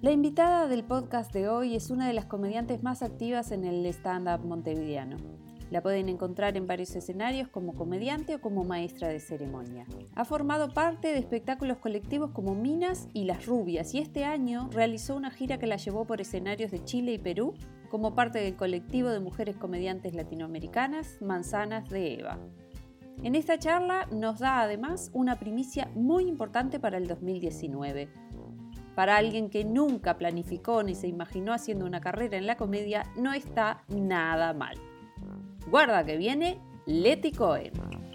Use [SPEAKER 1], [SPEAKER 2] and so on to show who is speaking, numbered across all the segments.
[SPEAKER 1] La invitada del podcast de hoy es una de las comediantes más activas en el stand-up montevideano. La pueden encontrar en varios escenarios como comediante o como maestra de ceremonia. Ha formado parte de espectáculos colectivos como Minas y Las Rubias y este año realizó una gira que la llevó por escenarios de Chile y Perú como parte del colectivo de mujeres comediantes latinoamericanas Manzanas de Eva. En esta charla nos da además una primicia muy importante para el 2019. Para alguien que nunca planificó ni se imaginó haciendo una carrera en la comedia, no está nada mal. Guarda que viene Leti Cohen.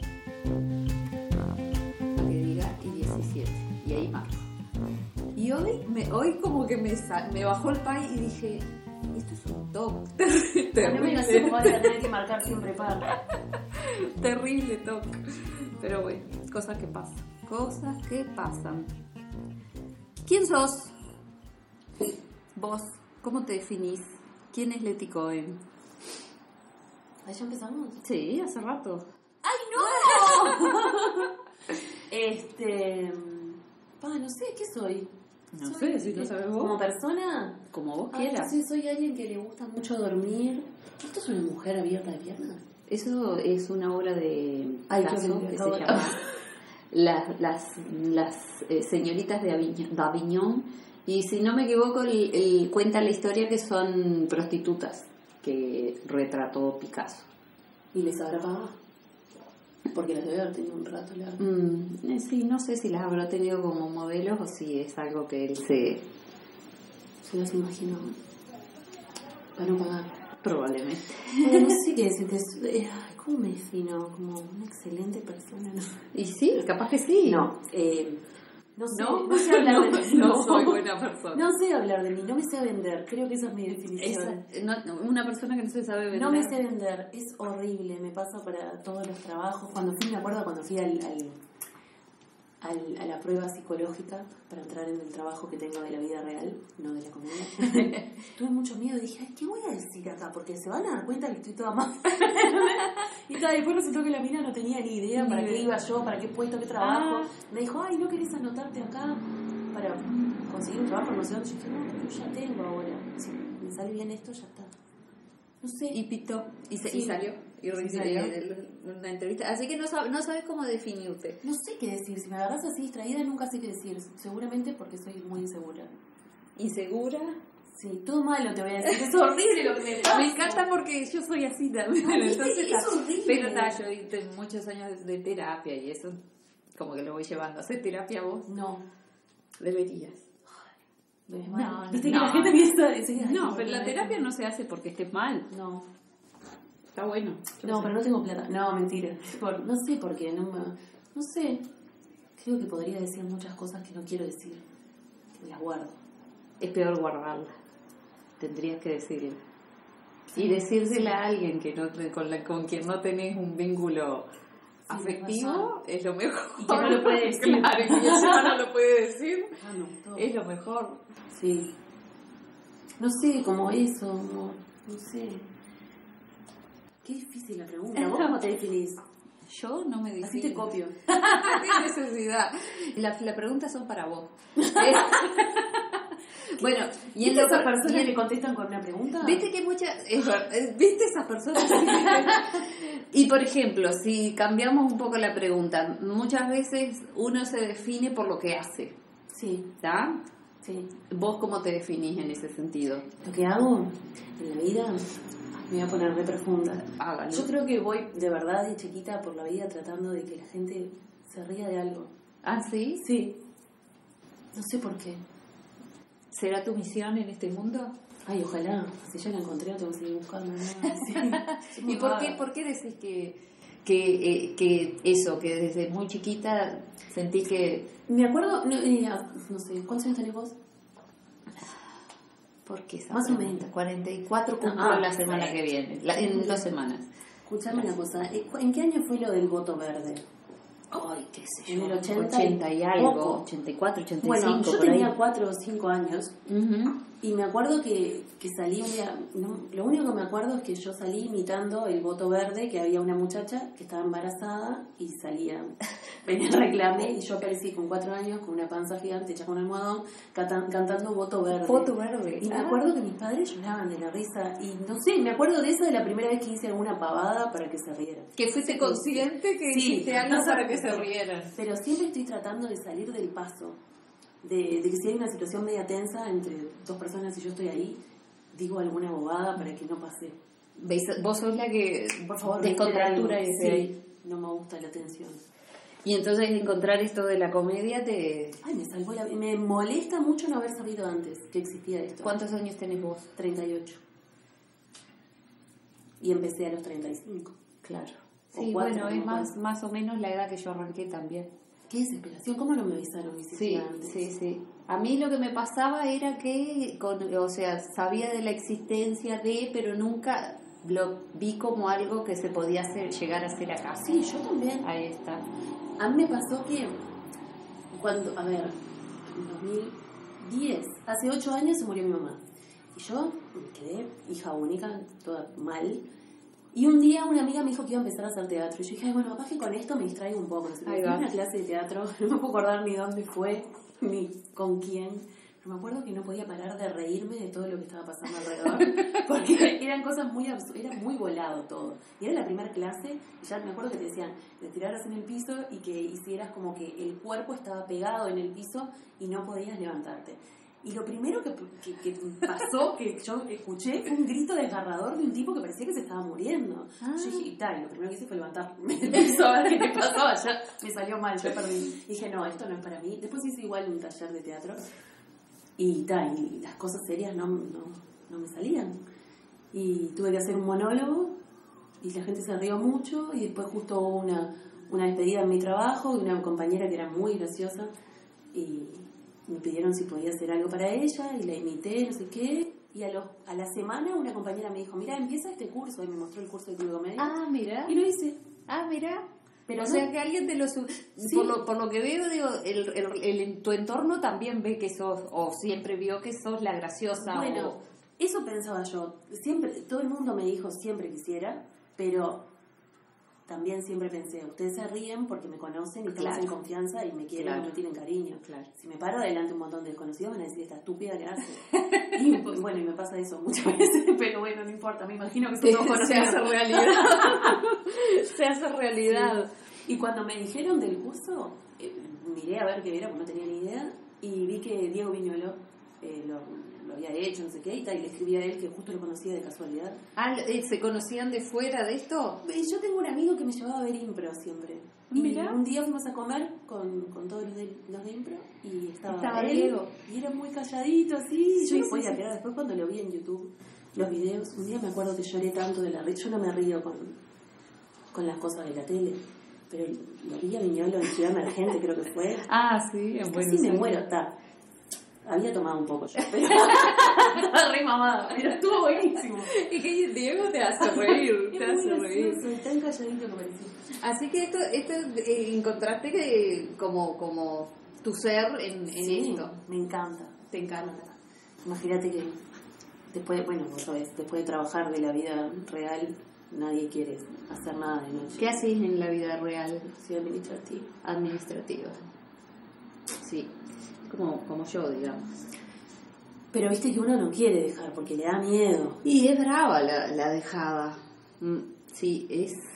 [SPEAKER 2] Que diga y 17, y ahí más. Y hoy como que me bajó el pay y dije, esto es un top.
[SPEAKER 3] Terrible. No sé cómo vas a tener que marcar siempre par.
[SPEAKER 2] Terrible top. Pero bueno, cosas que pasan. ¿Quién sos? Vos, ¿cómo te definís? ¿Quién es Leti Cohen?
[SPEAKER 3] ¿Ahí ya empezamos?
[SPEAKER 2] Sí, hace rato.
[SPEAKER 3] ¡Ay, no! No sé, ¿qué soy?
[SPEAKER 2] No sé, si no sabes vos.
[SPEAKER 3] ¿Como persona?
[SPEAKER 2] Como vos quieras.
[SPEAKER 3] Sí, soy alguien que le gusta mucho dormir. ¿Esto es una mujer abierta de piernas?
[SPEAKER 2] Eso es una obra de
[SPEAKER 3] Picasso
[SPEAKER 2] que se llama Las señoritas de Avignon. Y si no me equivoco, cuenta la historia que son prostitutas que retrató Picasso.
[SPEAKER 3] ¿Y les habrá pagado? Porque las debe haber tenido un rato largo.
[SPEAKER 2] Sí, no sé si las habrá tenido como modelos o si es algo que él se
[SPEAKER 3] las imaginó para no pagar.
[SPEAKER 2] Probablemente.
[SPEAKER 3] No sé qué decirte. ¿Cómo me defino? Como una excelente persona, ¿no?
[SPEAKER 2] Y sí, capaz que sí.
[SPEAKER 3] No, no sé hablar de mí.
[SPEAKER 2] No soy buena persona.
[SPEAKER 3] No sé hablar de mí, no me sé vender. Creo que esa es mi definición.
[SPEAKER 2] Una persona que no se sabe vender.
[SPEAKER 3] No me sé vender, es horrible. Me pasa para todos los trabajos. Me acuerdo cuando fui a la prueba psicológica para entrar en el trabajo que tengo de la vida real, no de la comedia. Tuve mucho miedo y dije, ay, ¿qué voy a decir acá? Porque se van a dar cuenta que estoy toda mal. Y después resultó que la mina no tenía ni idea para qué iba yo, para qué puesto, qué trabajo. Me dijo, ay, ¿no querés anotarte acá para conseguir un trabajo? No sé dónde. Yo dije, no, pero ya tengo ahora. Si me sale bien esto, ya está. No sé.
[SPEAKER 2] Y pitó. Y salió. Y salió una entrevista. Así que no sabes cómo definirte.
[SPEAKER 3] No sé qué decir. Si me agarras así distraída, nunca sé qué decir. Seguramente porque soy muy insegura.
[SPEAKER 2] ¿Insegura?
[SPEAKER 3] Sí, todo malo te voy a decir. Es horrible lo que me pasa.
[SPEAKER 2] Me encanta porque yo soy así también. Entonces,
[SPEAKER 3] es horrible.
[SPEAKER 2] Pero yo hice muchos años de terapia y eso como que lo voy llevando. ¿Haces terapia vos?
[SPEAKER 3] No.
[SPEAKER 2] Deberías.
[SPEAKER 3] No. ¿Viste que la gente piensa decir?
[SPEAKER 2] No, pero la terapia no se hace porque estés mal.
[SPEAKER 3] No.
[SPEAKER 2] Está bueno.
[SPEAKER 3] No, pero no tengo plata. No, mentira. No sé por qué. No sé. Creo que podría decir muchas cosas que no quiero decir. Que las guardo.
[SPEAKER 2] Es peor guardarlas. Tendrías que decirlo. Y decírsela a alguien que con quien no tenés un vínculo afectivo es lo mejor.
[SPEAKER 3] Y que no lo puede decir.
[SPEAKER 2] Claro, que encima no lo puede decir.
[SPEAKER 3] No,
[SPEAKER 2] es lo mejor.
[SPEAKER 3] Sí. No sé, como eso. No sé. Qué difícil la pregunta. ¿Vos cómo te definís?
[SPEAKER 2] Yo no me defino.
[SPEAKER 3] Así te copio.
[SPEAKER 2] No tengo necesidad. Las preguntas son para vos. Bueno, y en
[SPEAKER 3] esas personas le contestan con una pregunta.
[SPEAKER 2] ¿Viste que ¿viste esas personas? Y por ejemplo, si cambiamos un poco la pregunta, muchas veces uno se define por lo que hace.
[SPEAKER 3] Sí.
[SPEAKER 2] ¿Está?
[SPEAKER 3] Sí.
[SPEAKER 2] ¿Vos cómo te definís en ese sentido?
[SPEAKER 3] Lo que hago en la vida, me voy a poner re profunda.
[SPEAKER 2] Hágalo.
[SPEAKER 3] Yo creo que voy de verdad de chiquita por la vida tratando de que la gente se ría de algo.
[SPEAKER 2] ¿Ah, sí?
[SPEAKER 3] Sí. No sé por qué.
[SPEAKER 2] ¿Será tu misión en este mundo?
[SPEAKER 3] Ay, ojalá. Si ya la encontré, no tengo que seguir buscando nada. Sí.
[SPEAKER 2] ¿Y por qué decís que eso, que desde muy chiquita sentí que...
[SPEAKER 3] Me acuerdo, no sé, ¿cuántos años tenés vos?
[SPEAKER 2] ¿Por qué esa
[SPEAKER 3] Más o
[SPEAKER 2] pregunta?
[SPEAKER 3] menos.
[SPEAKER 2] 44 cumplo la semana que viene, en 2 semanas.
[SPEAKER 3] Escuchame una cosa, ¿en qué año fue lo del voto verde?
[SPEAKER 2] Ay, qué sé yo,
[SPEAKER 3] en el
[SPEAKER 2] 80 y algo,
[SPEAKER 3] poco.
[SPEAKER 2] 84, 85.
[SPEAKER 3] Bueno, yo
[SPEAKER 2] por
[SPEAKER 3] tenía
[SPEAKER 2] ahí.
[SPEAKER 3] 4 o 5 años Y me acuerdo que salí un día, lo único que me acuerdo es que yo salí imitando el voto verde, que había una muchacha que estaba embarazada y venía el reclame, y yo aparecí con 4 años con una panza gigante hecha con almohadón, cantando voto verde.
[SPEAKER 1] Voto verde.
[SPEAKER 3] Y me acuerdo que mis padres lloraban de la risa, y no sé, me acuerdo de eso de la primera vez que hice alguna pavada para que se rieran.
[SPEAKER 1] Que fuiste consciente que hiciste algo para que se rieran.
[SPEAKER 3] Pero siempre estoy tratando de salir del paso. De que si hay una situación media tensa entre 2 personas y yo estoy ahí, digo alguna bobada para que no pase.
[SPEAKER 1] Vos sos la que,
[SPEAKER 3] por favor,
[SPEAKER 1] descontractura y
[SPEAKER 3] sí, no me gusta la tensión.
[SPEAKER 1] Y entonces encontrar esto de la comedia
[SPEAKER 3] Ay, me salvó me molesta mucho no haber sabido antes que existía esto.
[SPEAKER 1] ¿Cuántos años tenés vos? 38.
[SPEAKER 3] Y empecé a los 35.
[SPEAKER 1] Claro. Sí, bueno, es más o menos la edad que yo arranqué también.
[SPEAKER 3] Qué desesperación, ¿cómo no me avisaron?
[SPEAKER 1] Sí. A mí lo que me pasaba era que, sabía de la existencia pero nunca lo vi como algo que se podía llegar a hacer acá.
[SPEAKER 3] Sí, yo también.
[SPEAKER 1] Ahí está.
[SPEAKER 3] A mí me pasó que en 2010, hace 8 años se murió mi mamá. Y yo me quedé hija única, toda mal. Y un día una amiga me dijo que iba a empezar a hacer teatro. Y yo dije, bueno, capaz que con esto me distraigo un poco. Fui a una clase de teatro, no me puedo acordar ni dónde fue, ni con quién. Pero me acuerdo que no podía parar de reírme de todo lo que estaba pasando alrededor. Porque eran cosas muy absurdas, era muy volado todo. Y era la primera clase, y ya me acuerdo que te decían, te tiraras en el piso y que hicieras como que el cuerpo estaba pegado en el piso y no podías levantarte. Y lo primero que pasó, que yo escuché, fue un grito desgarrador de un tipo que parecía que se estaba muriendo. Yo dije, y lo primero que hice fue levantarme del piso a ver qué pasaba. Ya me salió mal, yo perdí. Dije, no, esto no es para mí. Después hice igual un taller de teatro. Y las cosas serias no me salían. Y tuve que hacer un monólogo, y la gente se rió mucho, y después justo hubo una despedida en mi trabajo, de una compañera que era muy graciosa, y me pidieron si podía hacer algo para ella y la imité, no sé qué, y a la semana una compañera me dijo, mira, empieza este curso, y me mostró el curso de Club de Comedia.
[SPEAKER 1] Ah, mira.
[SPEAKER 3] Y lo hice.
[SPEAKER 1] Ah, mira.
[SPEAKER 3] Pero
[SPEAKER 1] o sea que alguien te lo sí. por lo que veo, digo, tu entorno también ve que sos, o siempre vio que sos la graciosa.
[SPEAKER 3] Bueno, eso pensaba yo. Siempre, todo el mundo me dijo siempre quisiera, pero también siempre pensé, ustedes se ríen porque me conocen y estamos en confianza y me quieren o me tienen cariño. Claro. Si me paro delante de un montón de desconocidos van a decir, esta estúpida que hace. Y bueno, y me pasa eso muchas veces, pero bueno, no importa, me imagino que todos conocidos.
[SPEAKER 1] Se hace realidad. Se hace realidad.
[SPEAKER 3] Y cuando me dijeron del curso, miré a ver qué era, porque no tenía ni idea, y vi que Diego Viñolo lo había hecho, no sé qué, y le escribí a él, que justo lo conocía de casualidad.
[SPEAKER 1] Ah, ¿se conocían de fuera de esto?
[SPEAKER 3] Yo tengo un amigo que me llevaba a ver impro siempre.
[SPEAKER 1] Mira.
[SPEAKER 3] Y un día fuimos a comer con todos los de impro, y estaba él,
[SPEAKER 1] Diego.
[SPEAKER 3] Y era muy calladito, así. Yo no podía creer. Después cuando lo vi en YouTube, los videos, un día me acuerdo que lloré tanto de la risa. Yo no me río con las cosas de la tele, pero lo vi a Viñolo en Ciudad Emergente, creo que fue.
[SPEAKER 1] Ah, sí, bueno.
[SPEAKER 3] Casi me muero, había tomado un poco yo, pero estaba re mamada, pero estuvo buenísimo.
[SPEAKER 1] Y que Diego te hace reír, te hace reír.
[SPEAKER 3] Soy tan calladito que parecía.
[SPEAKER 1] Así que esto encontraste que como tu ser en esto.
[SPEAKER 3] Me encanta.
[SPEAKER 1] Te encanta.
[SPEAKER 3] Imagínate que después, vos sabés, después de trabajar de la vida real, nadie quiere hacer nada de noche.
[SPEAKER 1] ¿Qué haces en la vida real?
[SPEAKER 3] Soy administrativa.
[SPEAKER 1] Administrativa. Sí. Como yo, digamos.
[SPEAKER 3] Pero viste que uno no quiere dejar porque le da miedo.
[SPEAKER 1] Y es brava la dejada. Sí,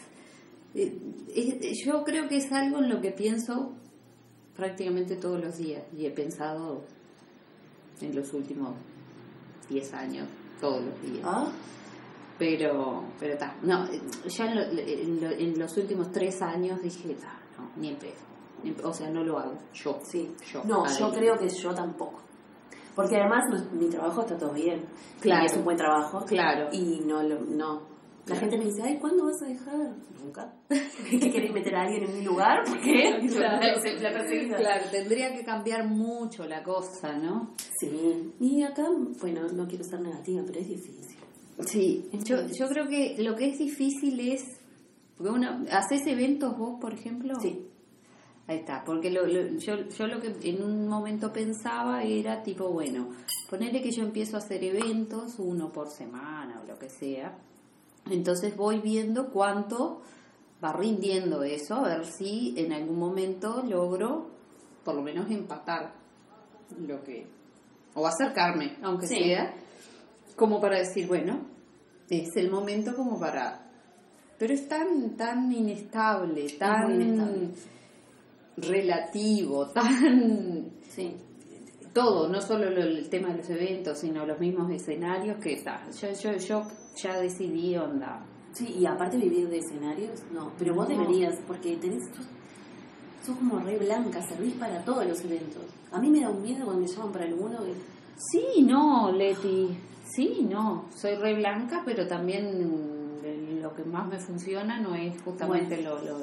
[SPEAKER 1] yo creo que es algo en lo que pienso prácticamente todos los días. Y he pensado en los últimos 10 años, todos los días.
[SPEAKER 3] ¿Ah?
[SPEAKER 1] Pero está. No, ya en los últimos 3 años dije, no, ni en pedo. O sea, no lo hago. Yo.
[SPEAKER 3] Yo creo que yo tampoco. Porque además mi trabajo está todo bien.
[SPEAKER 1] Claro.
[SPEAKER 3] Y es un buen trabajo.
[SPEAKER 1] Claro.
[SPEAKER 3] Y no. La gente me dice, ay, ¿cuándo vas a dejar? Nunca. ¿Qué querés meter a alguien en mi lugar? ¿Por qué? La perseguida.
[SPEAKER 1] Claro, tendría que cambiar mucho la cosa, ¿no?
[SPEAKER 3] Sí. Y acá, bueno, no quiero ser negativa, pero es difícil.
[SPEAKER 1] Sí. Yo creo que lo que es difícil es... Porque ¿hacés eventos vos, por ejemplo?
[SPEAKER 3] Sí.
[SPEAKER 2] Ahí está, porque yo lo que en un momento pensaba era tipo, bueno, ponerle que yo empiezo a hacer eventos, 1 por semana o lo que sea, entonces voy viendo cuánto va rindiendo eso, a ver si en algún momento logro por lo menos empatar lo que, o acercarme, aunque sea, como para decir, bueno, es el momento como para, pero es tan inestable, tan...
[SPEAKER 3] muy inestable.
[SPEAKER 2] Relativo, tan todo, no solo el tema de los eventos, sino los mismos escenarios que está. Yo ya decidí onda.
[SPEAKER 3] Sí, y aparte vivir de escenarios, no, pero vos deberías, porque sos como re blanca, servís para todos los eventos. A mí me da un miedo cuando me llaman para alguno.
[SPEAKER 2] Sí, no, Leti, sí, no, soy re blanca, pero también lo que más me funciona no es justamente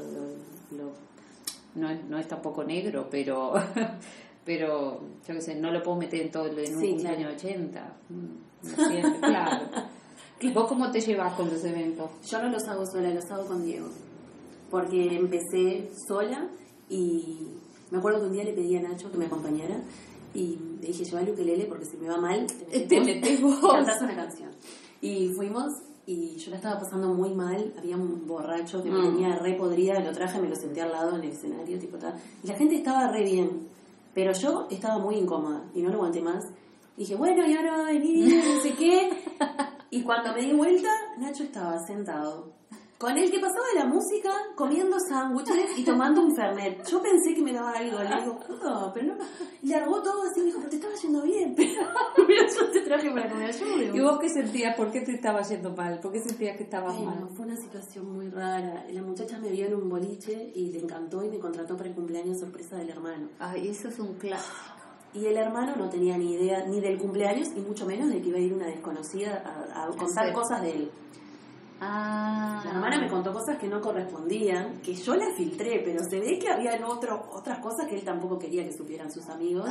[SPEAKER 2] no es tampoco negro, pero yo qué sé, no lo puedo meter en todo en un cumpleaños de 80. Lo siento, claro. ¿Vos cómo te llevas con los eventos?
[SPEAKER 3] Yo no los hago sola, los hago con Diego. Porque empecé sola y me acuerdo que un día le pedí a Nacho que me acompañara y le dije, lleva el ukelele porque si me va mal, te metes vos. Cantás una canción. Y fuimos y yo la estaba pasando muy mal, había un borracho que me tenía re podrida, lo traje, me lo senté al lado en el escenario, tipo tal, y la gente estaba re bien, pero yo estaba muy incómoda y no lo aguanté más. Dije, bueno, y ahora va a venir, no sé qué, y cuando me di vuelta, Nacho estaba sentado con el que pasaba la música, comiendo sándwiches y tomando un fernet. Yo pensé que me daba algo, le digo, pero no, y largó todo así, me dijo, pero te estaba yendo bien, pero yo te traje para comer.
[SPEAKER 2] ¿Y vos qué sentías? ¿Por qué te estaba yendo mal? ¿Por qué sentías que estabas mal?
[SPEAKER 3] Fue una situación muy rara. La muchacha me vio en un boliche y le encantó y me contrató para el cumpleaños sorpresa del hermano.
[SPEAKER 2] Ay, eso es un clásico.
[SPEAKER 3] Y el hermano no tenía ni idea ni del cumpleaños y mucho menos de que iba a ir una desconocida a contar cosas de él. La hermana me contó cosas que no correspondían, que yo las filtré, pero se ve que habían otras cosas que él tampoco quería que supieran sus amigos.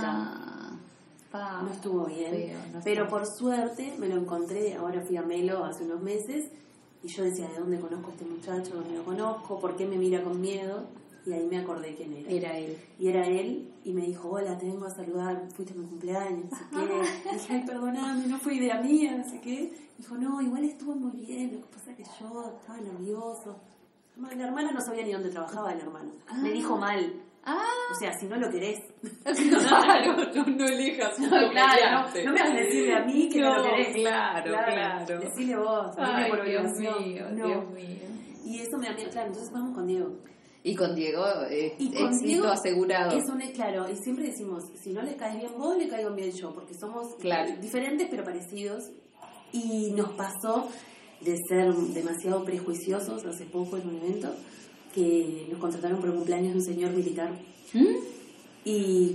[SPEAKER 3] No estuvo bien. Pero por suerte me lo encontré, ahora fui a Melo hace unos meses, y yo decía, ¿de dónde conozco a este muchacho? ¿Dónde lo conozco? ¿Por qué me mira con miedo? Y ahí me acordé quién era.
[SPEAKER 2] Era él.
[SPEAKER 3] Y era él, y me dijo, hola, te vengo a saludar, fuiste a mi cumpleaños, no sé qué. Y dije, ay, perdóname, no fue idea mía, no sé qué. Dijo, no, igual estuvo muy bien, lo que pasa es que yo estaba nervioso. La hermana no sabía ni dónde trabajaba el hermano. Me dijo mal. O sea, si no lo querés.
[SPEAKER 2] Claro, no elijas.
[SPEAKER 3] No me hagas decirle a mí que no lo querés.
[SPEAKER 2] Claro.
[SPEAKER 3] Decile vos,
[SPEAKER 2] ay,
[SPEAKER 3] por
[SPEAKER 2] Dios
[SPEAKER 3] obligación.
[SPEAKER 2] mío,
[SPEAKER 3] No.
[SPEAKER 2] Dios mío.
[SPEAKER 3] Y eso me da miedo, claro, entonces vamos con Diego.
[SPEAKER 2] Y con Diego,
[SPEAKER 3] Y con
[SPEAKER 2] éxito
[SPEAKER 3] Diego
[SPEAKER 2] asegurado.
[SPEAKER 3] Claro, y siempre decimos, si no le caes bien vos, le caigo bien yo, porque somos diferentes pero parecidos. Y nos pasó de ser demasiado prejuiciosos hace poco en un evento, que nos contrataron por el cumpleaños de un señor militar. Y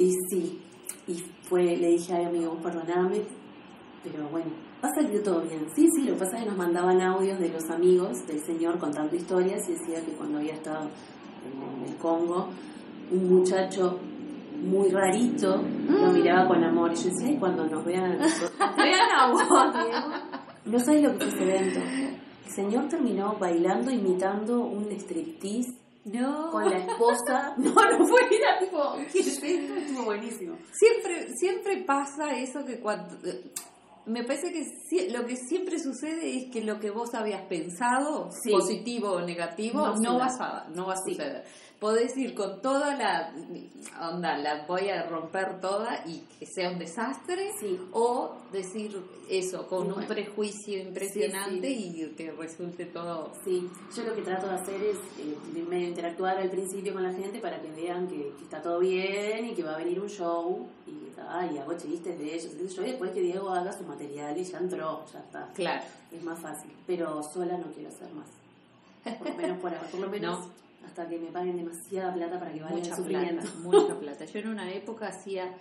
[SPEAKER 3] le dije, ay amigo, perdoname, pero bueno, va a salir todo bien. Sí, lo que pasa es que nos mandaban audios de los amigos del señor contando historias y decía que cuando había estado en el Congo, un muchacho muy rarito lo miraba con amor. Y yo decía, ay, cuando nos vean a vos, Diego. No sabes lo que fue ese evento. El señor terminó bailando, imitando un striptease.
[SPEAKER 2] No.
[SPEAKER 3] Con la esposa. No fue, era tipo, estuvo buenísimo.
[SPEAKER 2] Siempre pasa eso que cuando... Me parece que lo que siempre sucede es que lo que vos habías pensado, positivo o negativo, no va a suceder. Podés ir con toda la onda, la voy a romper toda y que sea un desastre, o decir eso con un prejuicio impresionante y que resulte todo...
[SPEAKER 3] Sí, yo lo que trato de hacer es medio interactuar al principio con la gente para que vean que está todo bien y que va a venir un show y hago chistes de ellos. Yo después que Diego haga su material y ya entró, ya está.
[SPEAKER 2] Claro.
[SPEAKER 3] Es más fácil, pero sola no quiero hacer más. Por lo menos por ahora, por lo menos... No. Hasta que me paguen demasiada plata para que valga el sufrimiento.
[SPEAKER 2] Mucha plata. Yo en una época hacía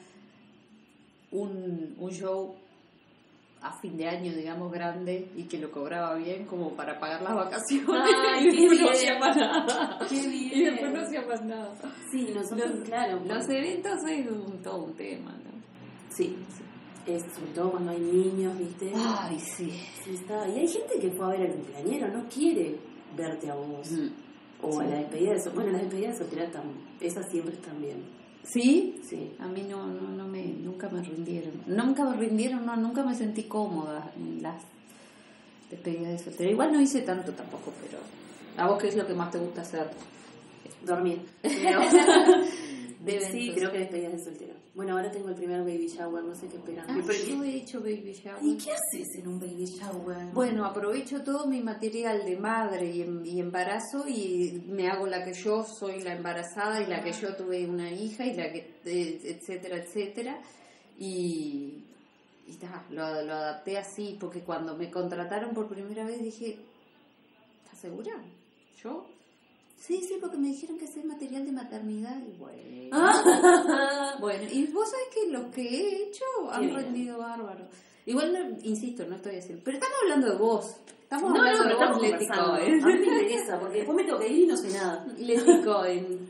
[SPEAKER 2] un show a fin de año, digamos, grande, y que lo cobraba bien como para pagar las vacaciones.
[SPEAKER 3] ¡Ay,
[SPEAKER 2] y después no hacía más nada.
[SPEAKER 3] ¡Qué bien!
[SPEAKER 2] Y después no hacía más nada.
[SPEAKER 3] Sí, nosotros, claro.
[SPEAKER 2] Los eventos es todo un tema, ¿no?
[SPEAKER 3] Sí. Sobre todo cuando hay niños, ¿viste?
[SPEAKER 2] Ay, sí.
[SPEAKER 3] Y hay gente que fue a ver al cumpleañero, no quiere verte a vos. O a la despedida de soltera. Bueno, las despedidas de soltera esas siempre están bien.
[SPEAKER 2] ¿Sí?
[SPEAKER 3] Sí.
[SPEAKER 2] A mí nunca me rindieron. Nunca me sentí cómoda en las despedidas de soltera. Igual no hice tanto tampoco, pero ¿a vos qué es lo que más te gusta hacer?
[SPEAKER 3] Dormir. Pero sí, creo que despedidas de soltera. Bueno, ahora tengo el primer baby shower, no sé qué esperan.
[SPEAKER 2] Yo he hecho baby shower.
[SPEAKER 3] ¿Y qué haces en un baby shower?
[SPEAKER 2] Bueno, aprovecho todo mi material de madre y embarazo y me hago la que yo soy la embarazada y la que yo tuve una hija y la que etcétera, etcétera. Y lo adapté así porque cuando me contrataron por primera vez dije, ¿estás segura? ¿Yo? Sí, porque me dijeron que es material de maternidad y bueno, y vos sabés que los que he hecho han rendido bárbaro. Igual, insisto, no estoy haciendo, pero estamos hablando de vos. Estamos hablando de vos, Leti Cohen.
[SPEAKER 3] A mí me interesa, porque después me tengo que ir y no sé nada.
[SPEAKER 2] Leti Cohen,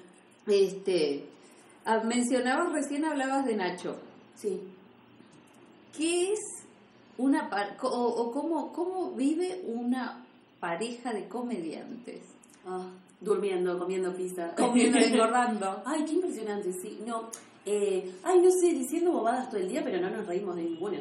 [SPEAKER 2] mencionabas recién, hablabas de Nacho.
[SPEAKER 3] Sí.
[SPEAKER 2] ¿Qué es una cómo vive una pareja de comediantes?
[SPEAKER 3] Durmiendo, comiendo pizza.
[SPEAKER 2] Comiendo y engordando.
[SPEAKER 3] Ay, qué impresionante, sí. No, no sé, diciendo bobadas todo el día, pero no nos reímos de ninguna.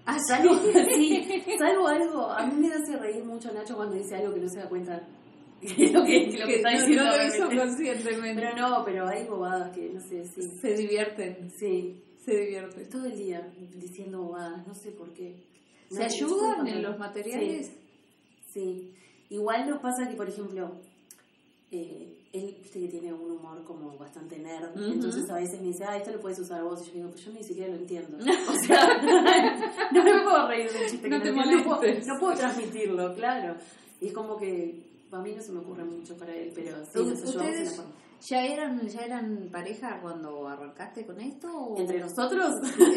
[SPEAKER 3] Salvo algo. A mí me hace reír mucho Nacho cuando dice algo que no se da cuenta lo que está diciendo.
[SPEAKER 2] No lo hizo conscientemente.
[SPEAKER 3] Pero hay bobadas que, no sé, sí.
[SPEAKER 2] Se divierten.
[SPEAKER 3] Sí.
[SPEAKER 2] Se divierten.
[SPEAKER 3] Todo el día diciendo bobadas, no sé por qué.
[SPEAKER 2] ¿Se ayudan en los materiales?
[SPEAKER 3] Sí. Igual nos pasa que, por ejemplo, él, viste que tiene un humor como bastante nerd, entonces a veces me dice, esto lo puedes usar vos, y yo digo, pues yo ni siquiera lo entiendo. O sea, no me puedo reír del chiste,
[SPEAKER 2] no
[SPEAKER 3] que no puedo transmitirlo, claro. Y es como que a mí no se me ocurre mucho para él, pero sí, nos ayudamos en la forma.
[SPEAKER 2] ¿Ya eran pareja cuando arrancaste con esto? ¿O?
[SPEAKER 3] ¿Entre nosotros?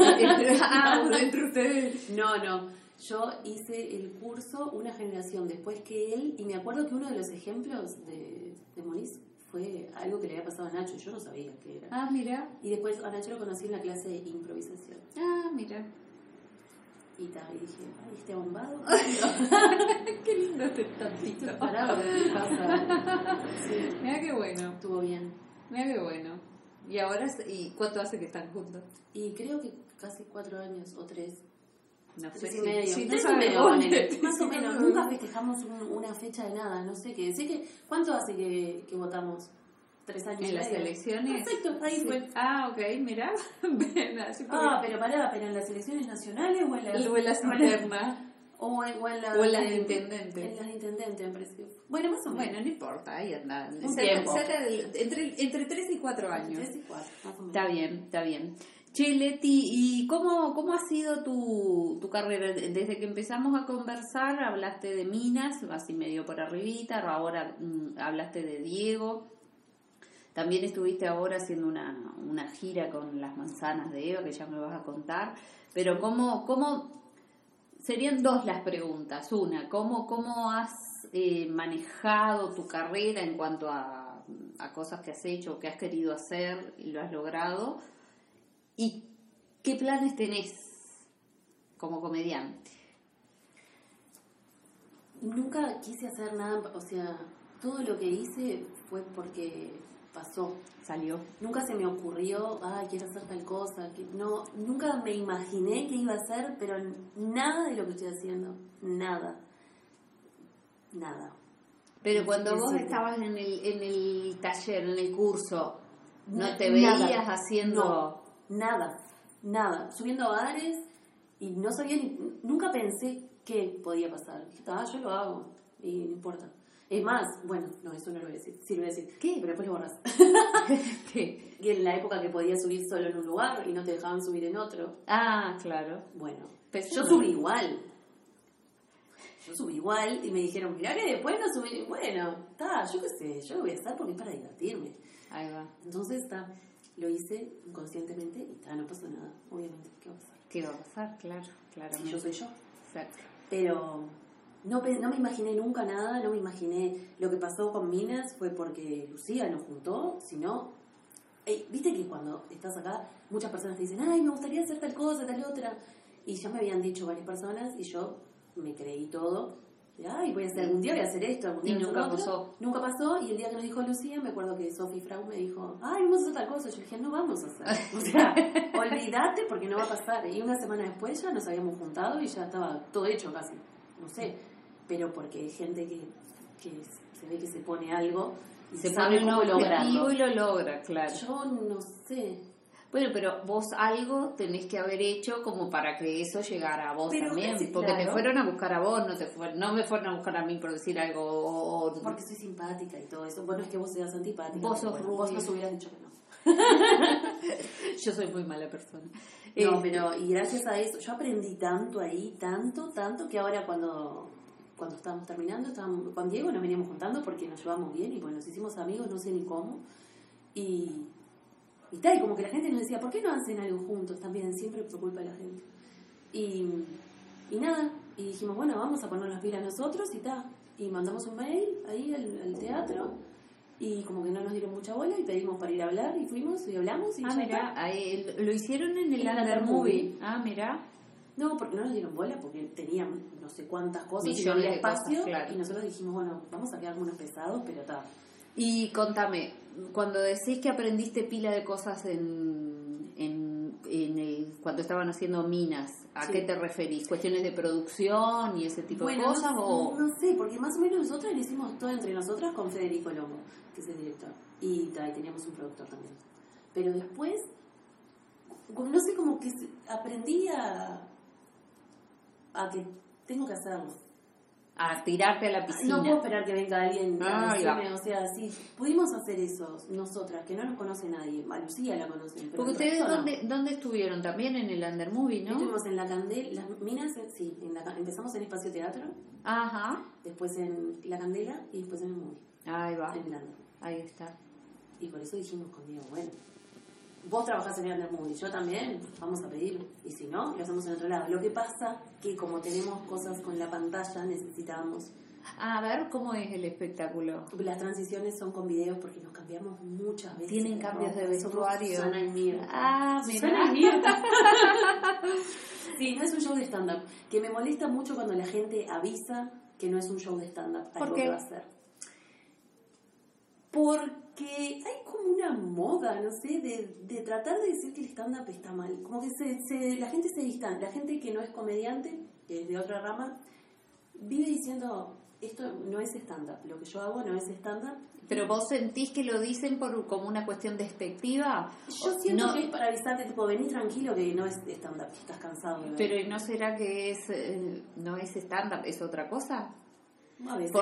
[SPEAKER 2] entre ustedes.
[SPEAKER 3] No. Yo hice el curso una generación después que él, y me acuerdo que uno de los ejemplos de Moniz fue algo que le había pasado a Nacho, yo no sabía qué era.
[SPEAKER 2] Mira.
[SPEAKER 3] Y después a Nacho lo conocí en la clase de improvisación.
[SPEAKER 2] Mira.
[SPEAKER 3] Y dije, este bombado.
[SPEAKER 2] Qué lindo este tantito.
[SPEAKER 3] Parado, ¿qué pasa? Sí.
[SPEAKER 2] Mira qué bueno.
[SPEAKER 3] Estuvo bien.
[SPEAKER 2] Mira qué bueno. ¿Y ahora, cuánto hace que están juntos?
[SPEAKER 3] Y creo que casi 4 años o 3.
[SPEAKER 2] No sé,
[SPEAKER 3] 3 y medio.
[SPEAKER 2] Sí,
[SPEAKER 3] 3 y medio, más o menos. Nunca festejamos una fecha de nada, no sé qué. Sé que, ¿cuánto hace que votamos? 3 años.
[SPEAKER 2] ¿En las elecciones?
[SPEAKER 3] Perfecto, ahí fue.
[SPEAKER 2] Ok, mira.
[SPEAKER 3] Pero ¿pero en las elecciones nacionales o en las
[SPEAKER 2] internas?
[SPEAKER 3] O en
[SPEAKER 2] las de intendente.
[SPEAKER 3] En las de intendente, me parece. Bueno, más o menos.
[SPEAKER 2] Bueno, no importa, ahí anda. Entre 3 y 4 años.
[SPEAKER 3] 3 y 4, más o menos.
[SPEAKER 2] Está bien. Che, Leti, ¿y cómo ha sido tu carrera? Desde que empezamos a conversar, hablaste de Minas, así medio por arribita, ahora hablaste de Diego. También estuviste ahora haciendo una gira con las manzanas de Eva, que ya me vas a contar. Pero ¿cómo serían 2 las preguntas? Una, ¿cómo has manejado tu carrera en cuanto a cosas que has hecho, que has querido hacer y lo has logrado? ¿Y qué planes tenés como comediante?
[SPEAKER 3] Nunca quise hacer nada, o sea, todo lo que hice fue porque pasó.
[SPEAKER 2] Salió.
[SPEAKER 3] Nunca se me ocurrió, quiero hacer tal cosa. Nunca me imaginé que iba a hacer, pero nada de lo que estoy haciendo. Nada.
[SPEAKER 2] Pero cuando vos estabas en el taller, en el curso, ¿no te veías haciendo...?
[SPEAKER 3] Nada. Subiendo a bares y no sabía nunca pensé qué podía pasar. Yo lo hago y no importa. Es más, bueno, no, eso no lo voy a decir. Sí, lo voy a decir.
[SPEAKER 2] ¿Qué?
[SPEAKER 3] Pero después lo borras.
[SPEAKER 2] ¿Qué?
[SPEAKER 3] Y en la época que podías subir solo en un lugar y no te dejaban subir en otro.
[SPEAKER 2] Claro.
[SPEAKER 3] Bueno, yo subí igual. Y me dijeron, mirá que después no subí. Bueno, yo qué sé, yo lo voy a hacer porque es para divertirme.
[SPEAKER 2] Ahí va.
[SPEAKER 3] Entonces lo hice inconscientemente y no pasó nada, obviamente. ¿Qué va a pasar?
[SPEAKER 2] ¿Qué va a pasar? Claro.
[SPEAKER 3] Si yo soy yo.
[SPEAKER 2] Exacto.
[SPEAKER 3] Pero no me imaginé nunca nada, no me imaginé. Lo que pasó con Minas fue porque Lucía nos juntó, si no... Viste que cuando estás acá, muchas personas te dicen, me gustaría hacer tal cosa, tal otra. Y ya me habían dicho varias personas y yo me creí todo ay, voy a hacer algún día, voy a hacer esto, algún día
[SPEAKER 2] Y
[SPEAKER 3] voy a hacer
[SPEAKER 2] nunca
[SPEAKER 3] otro.
[SPEAKER 2] pasó.
[SPEAKER 3] Nunca pasó, y el día que nos dijo Lucía, me acuerdo que Sofi Frau me dijo, ay, vamos a hacer tal cosa. Yo le dije, no vamos a hacer. O sea, olvídate porque no va a pasar. Y una semana después ya nos habíamos juntado y ya estaba todo hecho casi. No sé, pero porque hay gente que se ve que se pone algo y
[SPEAKER 2] Se
[SPEAKER 3] sabe
[SPEAKER 2] pone un
[SPEAKER 3] cómo
[SPEAKER 2] objetivo
[SPEAKER 3] lograrlo.
[SPEAKER 2] y lo logra, claro.
[SPEAKER 3] Yo no sé.
[SPEAKER 2] Bueno, pero vos algo tenés que haber hecho como para que eso llegara a vos
[SPEAKER 3] Pero
[SPEAKER 2] también,
[SPEAKER 3] sí,
[SPEAKER 2] porque te
[SPEAKER 3] claro.
[SPEAKER 2] fueron a buscar a vos, no me fueron a buscar a mí por decir algo.
[SPEAKER 3] Porque soy simpática y todo eso. Bueno, es que vos seas antipática.
[SPEAKER 2] Vos sos
[SPEAKER 3] bueno,
[SPEAKER 2] rubia.
[SPEAKER 3] vos nos hubieras dicho que no.
[SPEAKER 2] Yo soy muy mala persona.
[SPEAKER 3] No, pero y gracias a eso, yo aprendí tanto ahí, tanto, que ahora cuando estábamos terminando, con Diego nos veníamos juntando porque nos llevamos bien y bueno, nos hicimos amigos, no sé ni cómo. Y tal, como que la gente nos decía, ¿por qué no hacen algo juntos también? Siempre por culpa de la gente. Y nada, y dijimos, bueno, vamos a poner las pilas nosotros y tal. Y mandamos un mail ahí al teatro y como que no nos dieron mucha bola y pedimos para ir a hablar y fuimos y hablamos y ya
[SPEAKER 2] mira,
[SPEAKER 3] está.
[SPEAKER 2] ahí, lo hicieron en el
[SPEAKER 3] En el
[SPEAKER 2] Under
[SPEAKER 3] Under
[SPEAKER 2] Movie.
[SPEAKER 3] Movie.
[SPEAKER 2] Ah, mira.
[SPEAKER 3] No, porque no nos dieron bola, porque tenían no sé cuántas cosas y no
[SPEAKER 2] Millones
[SPEAKER 3] había
[SPEAKER 2] de cosas,
[SPEAKER 3] espacio.
[SPEAKER 2] claro.
[SPEAKER 3] Y nosotros dijimos, bueno, vamos a quedar algunos pesados, pero está.
[SPEAKER 2] Y contame, cuando decís que aprendiste pila de cosas cuando estaban haciendo minas, ¿a
[SPEAKER 3] Sí.
[SPEAKER 2] qué te referís? ¿Cuestiones de producción y ese tipo de cosas?
[SPEAKER 3] No sé, porque más o menos nosotras lo hicimos todo entre nosotras con Federico Longo, que es el director. Y teníamos un productor también. Pero después, no sé, como que aprendí a que tengo que hacerlo.
[SPEAKER 2] A tirarte a la piscina.
[SPEAKER 3] No puedo esperar que venga alguien a
[SPEAKER 2] Ah,
[SPEAKER 3] decirme,
[SPEAKER 2] ya.
[SPEAKER 3] o sea, si pudimos hacer eso nosotras, que no nos conoce nadie, a Lucía la conocen, pero
[SPEAKER 2] Porque
[SPEAKER 3] el
[SPEAKER 2] ustedes,
[SPEAKER 3] resto no.
[SPEAKER 2] ¿dónde estuvieron? También en el Under Movie, ¿no?
[SPEAKER 3] Estuvimos en la Candela, las minas, sí, empezamos en Espacio Teatro,
[SPEAKER 2] Ajá.
[SPEAKER 3] después en La Candela y después en el Movie,
[SPEAKER 2] Ahí va.
[SPEAKER 3] en el Under.
[SPEAKER 2] Ahí está.
[SPEAKER 3] Y por eso dijimos con Diego, bueno, vos trabajás en el Under Movie, yo también, vamos a pedir, y si no, lo hacemos en otro lado. Lo que pasa que como tenemos cosas con la pantalla, necesitamos...
[SPEAKER 2] A ver, ¿cómo es el espectáculo?
[SPEAKER 3] Las transiciones son con videos porque nos cambiamos muchas veces.
[SPEAKER 2] Tienen cambios de
[SPEAKER 3] Somos
[SPEAKER 2] vestuario.
[SPEAKER 3] Susana y Mirta.
[SPEAKER 2] Ah,
[SPEAKER 3] Susana y
[SPEAKER 2] mira.
[SPEAKER 3] Mirta. Sí, no es un show de stand-up. Que me molesta mucho cuando la gente avisa que no es un show de stand-up.
[SPEAKER 2] ¿Por
[SPEAKER 3] Algo
[SPEAKER 2] qué?
[SPEAKER 3] que va a ser. Porque hay como una moda, no sé, de tratar de decir que el stand-up está mal. Como que la gente se distancia. La gente que no es comediante, que es de otra rama, vive diciendo... Esto no es stand-up, lo que yo hago no es stand-up.
[SPEAKER 2] ¿Pero vos sentís que lo dicen como una cuestión despectiva?
[SPEAKER 3] Yo siento que es para avisarte, tipo, vení tranquilo que no es stand-up, que estás cansado de ver.
[SPEAKER 2] Pero ¿y no será que no es stand-up, es otra cosa?
[SPEAKER 3] A veces.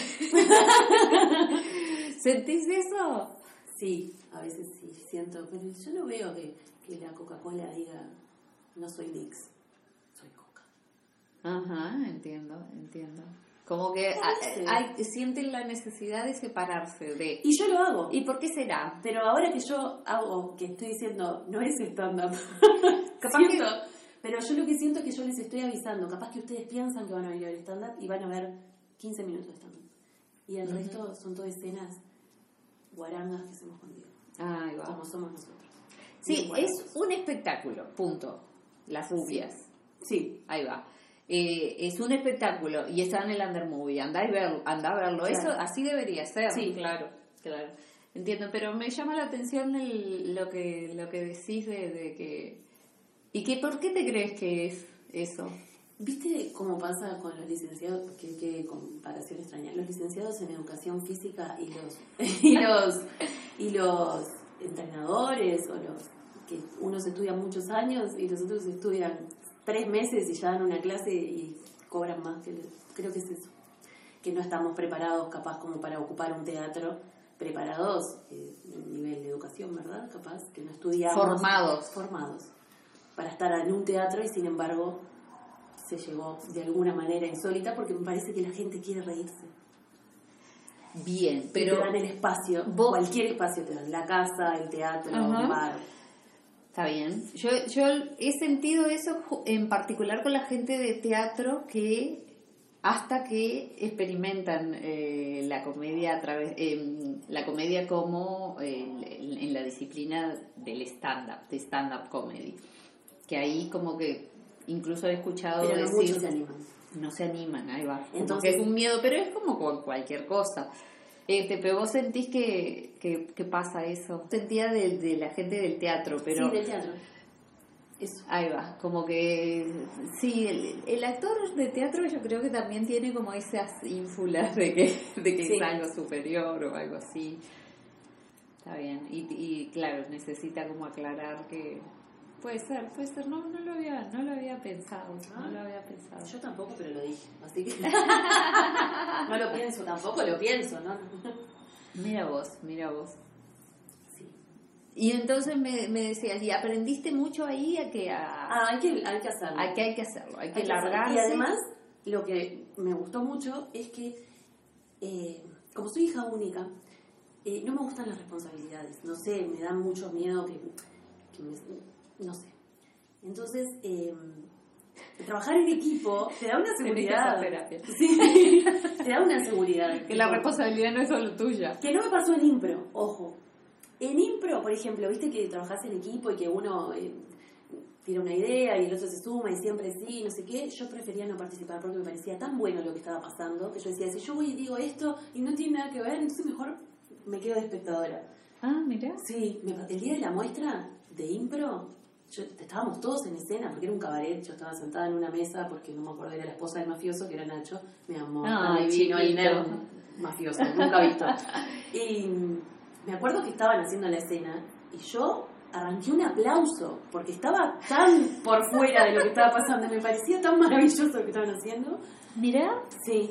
[SPEAKER 2] ¿Sentís eso?
[SPEAKER 3] Sí, a veces sí, siento. Pero yo no veo que la Coca-Cola diga, no soy Nix, soy Coca.
[SPEAKER 2] Ajá, entiendo. Como que sienten la necesidad de separarse de...
[SPEAKER 3] Y yo lo hago.
[SPEAKER 2] ¿Y por qué será?
[SPEAKER 3] Pero ahora que yo hago, que estoy diciendo, no es stand-up.
[SPEAKER 2] Capaz
[SPEAKER 3] Siento, pero yo lo que siento es que yo les estoy avisando. Capaz que ustedes piensan que van a venir a ver stand-up y van a ver 15 minutos de stand-up. Y el resto son todas escenas guarangas que hacemos contigo.
[SPEAKER 2] Ahí va.
[SPEAKER 3] Como somos nosotros.
[SPEAKER 2] Sí, es un espectáculo, punto. Las rubias.
[SPEAKER 3] Sí.
[SPEAKER 2] Ahí va. Es un espectáculo y está en el Under Movie. Anda a verlo.
[SPEAKER 3] Claro.
[SPEAKER 2] Eso así debería ser.
[SPEAKER 3] Sí.
[SPEAKER 2] Claro. Entiendo, pero me llama la atención lo que decís de que... ¿Y por qué te crees que es eso?
[SPEAKER 3] ¿Viste cómo pasa con los licenciados? Qué comparación extraña. Los licenciados en educación física y los entrenadores o los que unos estudian muchos años y los otros estudian 3 meses y ya dan una clase y cobran más. Creo que es eso. Que no estamos preparados capaz como para ocupar un teatro, preparados en nivel de educación, ¿verdad? Capaz que no estudiamos. Formados. Para estar en un teatro y sin embargo se llegó de alguna manera insólita porque me parece que la gente quiere reírse.
[SPEAKER 2] Bien, pero...
[SPEAKER 3] Te dan el espacio, cualquier espacio te dan, la casa, el teatro, un bar.
[SPEAKER 2] Está bien. Yo he sentido eso en particular con la gente de teatro que hasta que experimentan la comedia la comedia como en la disciplina del stand-up, de stand-up comedy. Que ahí como que incluso he escuchado
[SPEAKER 3] pero no
[SPEAKER 2] decir...
[SPEAKER 3] muchos se animan.
[SPEAKER 2] no se animan, ahí va.
[SPEAKER 3] Entonces
[SPEAKER 2] es un miedo, pero es como con cualquier cosa. Pero vos sentís que pasa eso. Sentía de la gente del teatro, pero...
[SPEAKER 3] Sí, del teatro. Eso.
[SPEAKER 2] Ahí va, como que... Sí, el actor de teatro yo creo que también tiene como esas ínfulas de que
[SPEAKER 3] Sí.
[SPEAKER 2] es algo superior o algo así. Está bien. Y claro, necesita como aclarar que... Puede ser, no lo había pensado, no lo había pensado.
[SPEAKER 3] Yo tampoco, pero lo dije, así que no lo pienso, tampoco lo pienso, ¿no?
[SPEAKER 2] Mira vos.
[SPEAKER 3] Sí.
[SPEAKER 2] Y entonces me decías, ¿y aprendiste mucho ahí
[SPEAKER 3] Hay que hacerlo.
[SPEAKER 2] hay que hacerlo, hay que
[SPEAKER 3] Hay que hacerlo.
[SPEAKER 2] largarse?
[SPEAKER 3] Y además, lo que me gustó mucho es que, como soy hija única, no me gustan las responsabilidades. No sé, me da mucho miedo no sé. Entonces, trabajar en equipo te da una seguridad. Sí, te da una seguridad.
[SPEAKER 2] Que la responsabilidad no es solo tuya.
[SPEAKER 3] Que no me pasó en impro, ojo. En impro, por ejemplo, viste que trabajás en equipo y que uno tira una idea y el otro se suma y siempre sí, no sé qué. Yo prefería no participar porque me parecía tan bueno lo que estaba pasando que yo decía, si yo voy y digo esto y no tiene nada que ver, entonces mejor me quedo de espectadora.
[SPEAKER 2] Ah, mira.
[SPEAKER 3] Sí, el día de la muestra de impro, estábamos todos en escena porque era un cabaret. Yo estaba sentada en una mesa porque no me acuerdo, era la esposa del mafioso, que era Nacho, mi amor, el chino, el nerd mafioso, nunca visto. Y me acuerdo que estaban haciendo la escena y yo arranqué un aplauso porque estaba tan por fuera de lo que estaba pasando, me parecía tan maravilloso lo que estaban haciendo.
[SPEAKER 2] Mira.
[SPEAKER 3] Sí.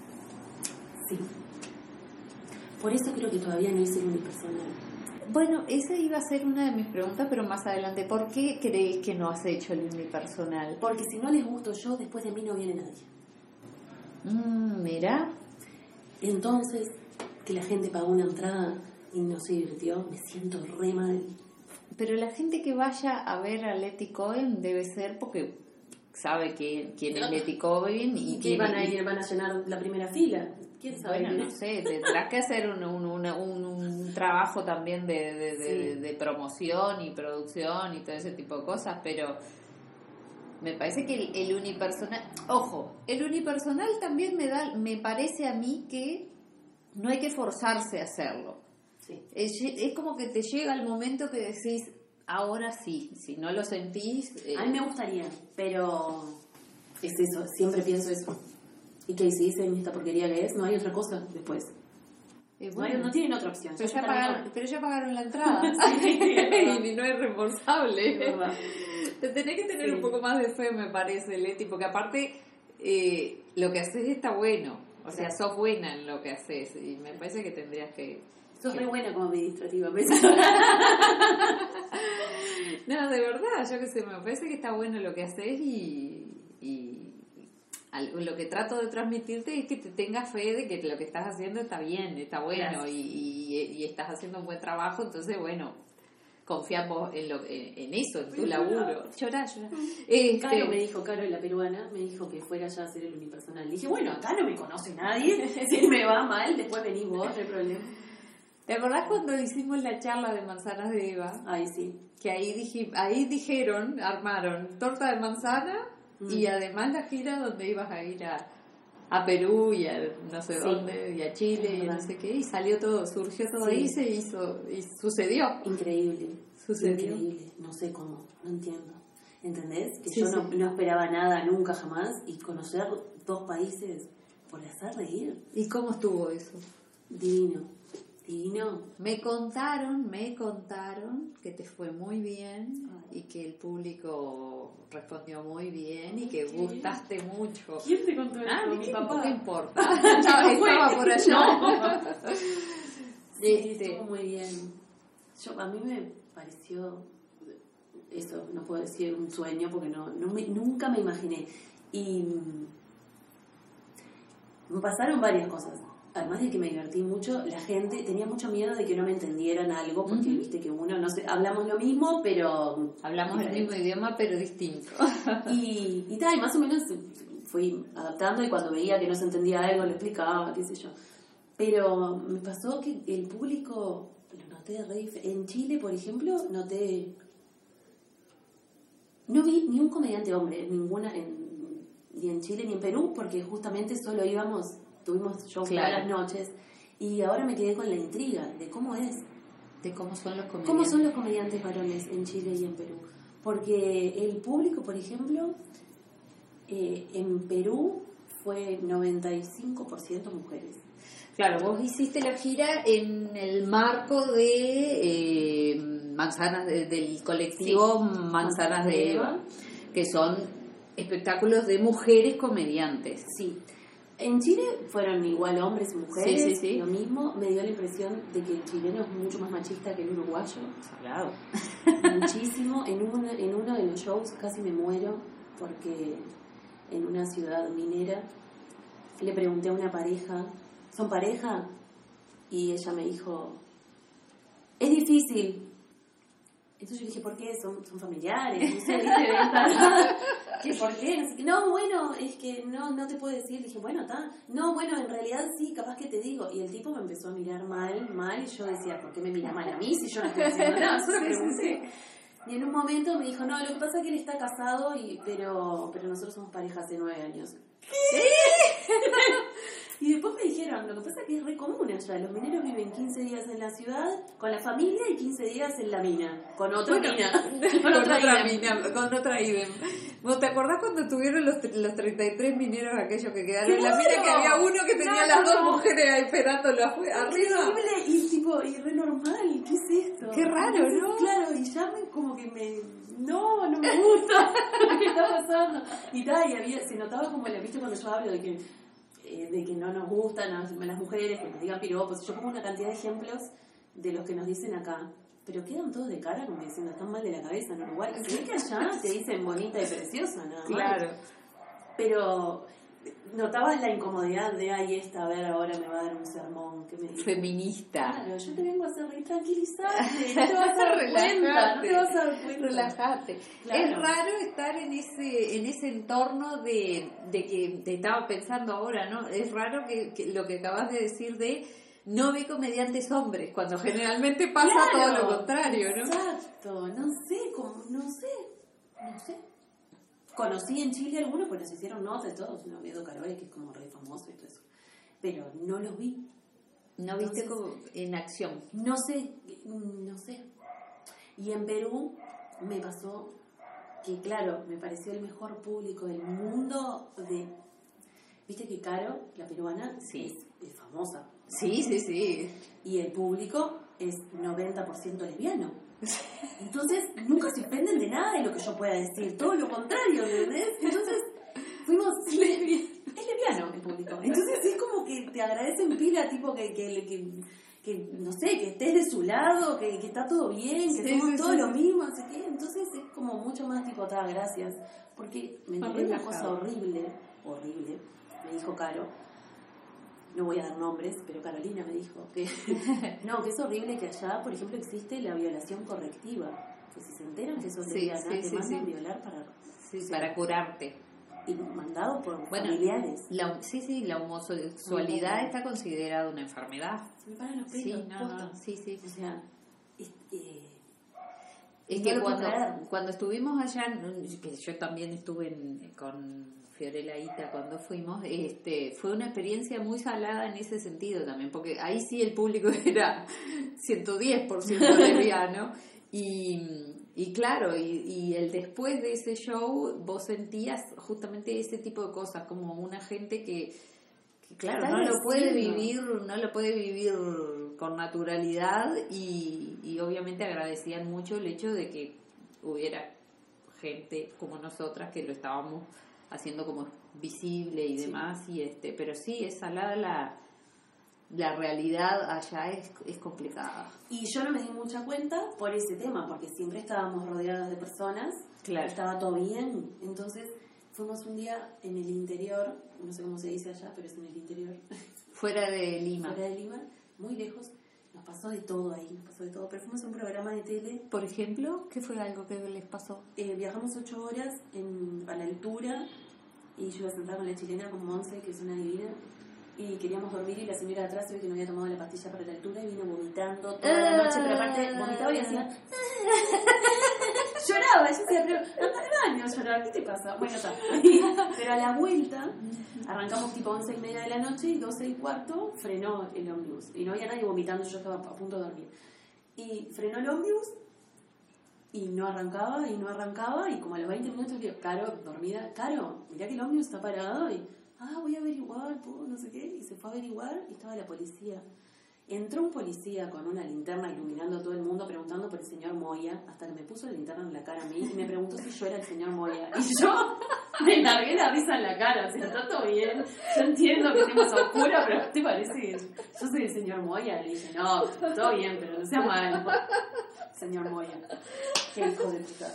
[SPEAKER 3] Por eso creo que todavía no hice el unipersonal.
[SPEAKER 2] Bueno, esa iba a ser una de mis preguntas, pero más adelante. ¿Por qué creéis que no has hecho el unipersonal?
[SPEAKER 3] Porque si no les gusto yo, después de mí no viene nadie.
[SPEAKER 2] Mira.
[SPEAKER 3] Entonces, que la gente pagó una entrada y no se divirtió, me siento re mal.
[SPEAKER 2] Pero la gente que vaya a ver a Letty Cohen debe ser porque sabe quién es Letty Cohen
[SPEAKER 3] y que van a llenar la primera fila. ¿Quién sabe?
[SPEAKER 2] Bueno, no sé, tendrás que hacer un trabajo también de promoción y producción y todo ese tipo de cosas, pero me parece que el unipersonal, ojo, el unipersonal también me parece a mí que no hay que forzarse a hacerlo.
[SPEAKER 3] Sí.
[SPEAKER 2] Es como que te llega el momento que decís, ahora sí, si no lo sentís...
[SPEAKER 3] A mí me gustaría, pero es eso, siempre pienso eso. ¿Y qué? Si dicen esta porquería que es, no hay otra cosa después.
[SPEAKER 2] Bueno,
[SPEAKER 3] no tienen otra opción.
[SPEAKER 2] Pero ya pagaron la entrada. Y no es reembolsable. Te tenés que tener un poco más de fe, me parece, Leti, porque aparte lo que haces está bueno. O sea, sos buena en lo que haces. Y me parece que tendrías que...
[SPEAKER 3] Sos re buena como administrativa, ¿ves?
[SPEAKER 2] No, de verdad, yo qué sé, me parece que está bueno lo que haces y lo que trato de transmitirte es que te tengas fe de que lo que estás haciendo está bien, está bueno y estás haciendo un buen trabajo, entonces bueno, confiamos en eso, en tu laburo. Llorá.
[SPEAKER 3] Caro me dijo, Caro, la peruana, me dijo que fuera ya a hacer el unipersonal. Le dije, bueno, acá no me conoce nadie, si me va mal, después venís vos, no hay problema.
[SPEAKER 2] ¿Te acordás cuando hicimos la charla de manzanas de Eva?
[SPEAKER 3] Ay, sí.
[SPEAKER 2] Que ahí dijeron, armaron torta de manzana y además la gira donde ibas a ir a Perú y a no sé dónde, y a Chile y no sé qué, y surgió todo ahí, se hizo, y sucedió.
[SPEAKER 3] Increíble.
[SPEAKER 2] Sucedió.
[SPEAKER 3] Increíble. No sé cómo, no entiendo. ¿Entendés? Que yo no esperaba nada nunca jamás y conocer 2 países por hacer reír.
[SPEAKER 2] ¿Y cómo estuvo eso?
[SPEAKER 3] Divino.
[SPEAKER 2] Me contaron que te fue muy bien y que el público respondió muy bien y que gustaste mucho.
[SPEAKER 3] ¿Quién te contó eso?
[SPEAKER 2] Tampoco importa. Estaba por allá.
[SPEAKER 3] Estuvo muy bien. A mí me pareció, eso no puedo decir un sueño porque nunca me imaginé. Y me pasaron varias cosas. Además de que me divertí mucho, la gente tenía mucho miedo de que no me entendieran algo, porque viste que uno, no sé, hablamos lo mismo, pero...
[SPEAKER 2] Hablamos el mismo idioma, pero distinto.
[SPEAKER 3] Y más o menos fui adaptando, y cuando veía que no se entendía algo, lo explicaba, qué sé yo. Pero me pasó que el público, lo noté en Chile, por ejemplo, no vi ni un comediante hombre, ni en Chile ni en Perú, porque justamente solo tuvimos shows todas las noches, y ahora me quedé con la intriga de cómo es.
[SPEAKER 2] De cómo son los comediantes.
[SPEAKER 3] ¿Cómo son los comediantes varones en Chile y en Perú? Porque el público, por ejemplo, en Perú fue 95% mujeres.
[SPEAKER 2] Claro, vos hiciste la gira en el marco de Manzanas del colectivo Manzanas de Eva, que son espectáculos de mujeres comediantes.
[SPEAKER 3] Sí. En Chile fueron igual hombres y mujeres,
[SPEAKER 2] sí.
[SPEAKER 3] Lo mismo. Me dio la impresión de que el chileno es mucho más machista que el uruguayo.
[SPEAKER 2] Claro.
[SPEAKER 3] Muchísimo. En uno de los shows casi me muero porque en una ciudad minera le pregunté a una pareja, ¿son pareja? Y ella me dijo, es difícil. Entonces yo dije, ¿por qué? ¿Son familiares? No sé, ¿viste? ¿Qué, ¿por qué? No, bueno, es que no te puedo decir. Dije, bueno, está. No, bueno, en realidad sí, capaz que te digo. Y el tipo me empezó a mirar mal. Y yo decía, ¿por qué me mira mal a mí si yo no estoy haciendo nada? Solo pregunté. Y en un momento me dijo, no, lo que pasa es que él está casado, pero nosotros somos pareja hace 9 años. ¿Qué? Y después me dijeron, lo que pasa es que es re común allá. Los mineros viven 15 días en la ciudad con la familia y 15 días en la mina. Con otra mina.
[SPEAKER 2] Con otra idem. ¿Vos te acordás cuando tuvieron los 33 mineros aquellos que quedaron en la mina? Que había uno que tenía las dos mujeres esperándolo arriba.
[SPEAKER 3] Increíble y re normal. ¿Qué es esto?
[SPEAKER 2] Qué raro, ¿no?
[SPEAKER 3] Claro, y ya como que no me gusta lo que está pasando. Y se notaba como ¿viste cuando yo hablo de que no nos gustan las mujeres, que nos digan piropos? Yo pongo una cantidad de ejemplos de los que nos dicen acá, pero quedan todos de cara como diciendo, están mal de la cabeza en Uruguay. Se ve que allá te dicen bonita y preciosa, nada más.
[SPEAKER 2] Claro.
[SPEAKER 3] Pero notabas la incomodidad de, esta, a ver, ahora me va a dar un sermón que me dice,
[SPEAKER 2] feminista.
[SPEAKER 3] Claro, yo te vengo a hacer tranquilizarte, no te vas a dar cuenta, no te vas a dar cuenta.
[SPEAKER 2] Relajate. Claro. Es raro estar en ese entorno de que te estaba pensando ahora, ¿no? Es raro que lo que acabas de decir de no vi comediantes hombres, cuando generalmente pasa todo lo contrario, ¿no?
[SPEAKER 3] Exacto, no sé. Conocí en Chile algunos, pues nos hicieron notas y todos, ¿no? Edo Caroles, que es como re famoso y todo eso. Pero no los vi.
[SPEAKER 2] ¿No viste como en acción?
[SPEAKER 3] No sé. Y en Perú me pasó que, claro, me pareció el mejor público del mundo Viste que Caro, la peruana, es famosa.
[SPEAKER 2] Sí.
[SPEAKER 3] Y el público es 90% lesbiano. Entonces nunca se ofenden de nada de lo que yo pueda decir, todo lo contrario, ¿entendés? Entonces es lesbiano el público, entonces es como que te agradecen pila, tipo que no sé, que estés de su lado, que está todo bien, que somos todos lo mismo, así que entonces es como mucho más tipo, gracias, porque me enteré una cosa horrible, me dijo Caro. No voy a dar nombres, pero Carolina me dijo que que es horrible que allá, por ejemplo, existe la violación correctiva. Que si se enteran que sos lesbiana, te mandan violar
[SPEAKER 2] para curarte.
[SPEAKER 3] Y mandado por familiares.
[SPEAKER 2] La homosexualidad está considerada una enfermedad.
[SPEAKER 3] Se me paran los pelos.
[SPEAKER 2] Sí.
[SPEAKER 3] O sea,
[SPEAKER 2] es que cuando estuvimos allá, que yo también estuve con Fiorella Ita cuando fuimos, fue una experiencia muy salada en ese sentido también, porque ahí sí el público era 110% lesbiano y claro, y el después de ese show vos sentías justamente ese tipo de cosas, como una gente que claro, no lo puede vivir con naturalidad y obviamente agradecían mucho el hecho de que hubiera gente como nosotras que lo estábamos haciendo como visible y demás, pero sí, es salada la realidad allá es complicada.
[SPEAKER 3] Y yo no me di mucha cuenta por ese tema, porque siempre estábamos rodeados de personas, estaba todo bien, entonces fuimos un día en el interior, no sé cómo se dice allá, pero es en el interior.
[SPEAKER 2] Fuera de Lima,
[SPEAKER 3] muy lejos. Nos pasó de todo ahí, pero fuimos a un programa de tele.
[SPEAKER 2] Por ejemplo, ¿qué fue algo que les pasó?
[SPEAKER 3] Viajamos 8 horas a la altura y yo iba a sentar con la chilena, con Monse, que es una divina, y queríamos dormir y la señora de atrás se ve que no había tomado la pastilla para la altura y vino vomitando toda la noche, pero aparte vomitaba y hacía lloraba lloraba. Yo decía, pero anda al baño a llorar, ¿qué te pasa? Bueno, está. Pero a la vuelta, arrancamos tipo 11:30 de la noche y 12:15 frenó el ómnibus. Y no había nadie vomitando, yo estaba a punto de dormir. Y frenó el ómnibus y no arrancaba, y como a los 20 minutos digo, Caro, dormida, Caro, mirá que el ómnibus está parado, y voy a averiguar, no sé qué, y se fue a averiguar y estaba la policía. Entró un policía con una linterna iluminando a todo el mundo preguntando por el señor Moya, hasta que me puso la linterna en la cara a mí y me preguntó si yo era el señor Moya. Y yo me largué la risa en la cara, o sea, está todo bien, yo entiendo que estemos a oscura, pero ¿te parece que yo soy el señor Moya? Le dije, no, todo bien, pero no sea malo, señor Moya. Qué hijo de puta.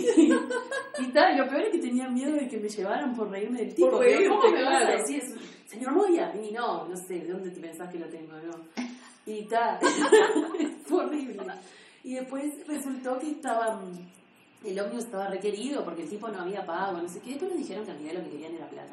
[SPEAKER 3] Y tal, lo peor es que tenía miedo de que me llevaran por reírme del tipo.
[SPEAKER 1] Por reírte,
[SPEAKER 3] ¿cómo me vas a
[SPEAKER 1] claro.
[SPEAKER 3] decir, señor Moya? Y no sé, ¿de dónde te pensás que lo tengo, no? Y tal, fue horrible. Y después resultó que el ómnibus estaba requerido porque el tipo no había pago, no sé qué. Después nos dijeron que en realidad lo que querían era plata.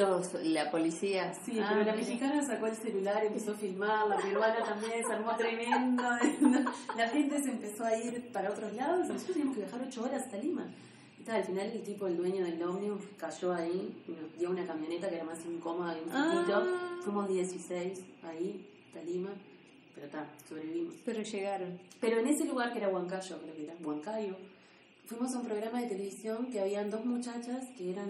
[SPEAKER 1] La policía.
[SPEAKER 3] Sí, pero la mexicana sacó el celular, empezó a filmar, la peruana también se armó tremendo. La gente se empezó a ir para otros lados y nosotros teníamos que viajar 8 horas hasta Lima. Y tal, al final el tipo, el dueño del ómnibus, cayó ahí y nos dio una camioneta que era más incómoda que un poquito. Fuimos 16 ahí hasta Lima. Pero está, sobrevivimos.
[SPEAKER 1] Pero llegaron.
[SPEAKER 3] Pero en ese lugar que era Huancayo, creo que era Huancayo, fuimos a un programa de televisión que habían 2 muchachas que eran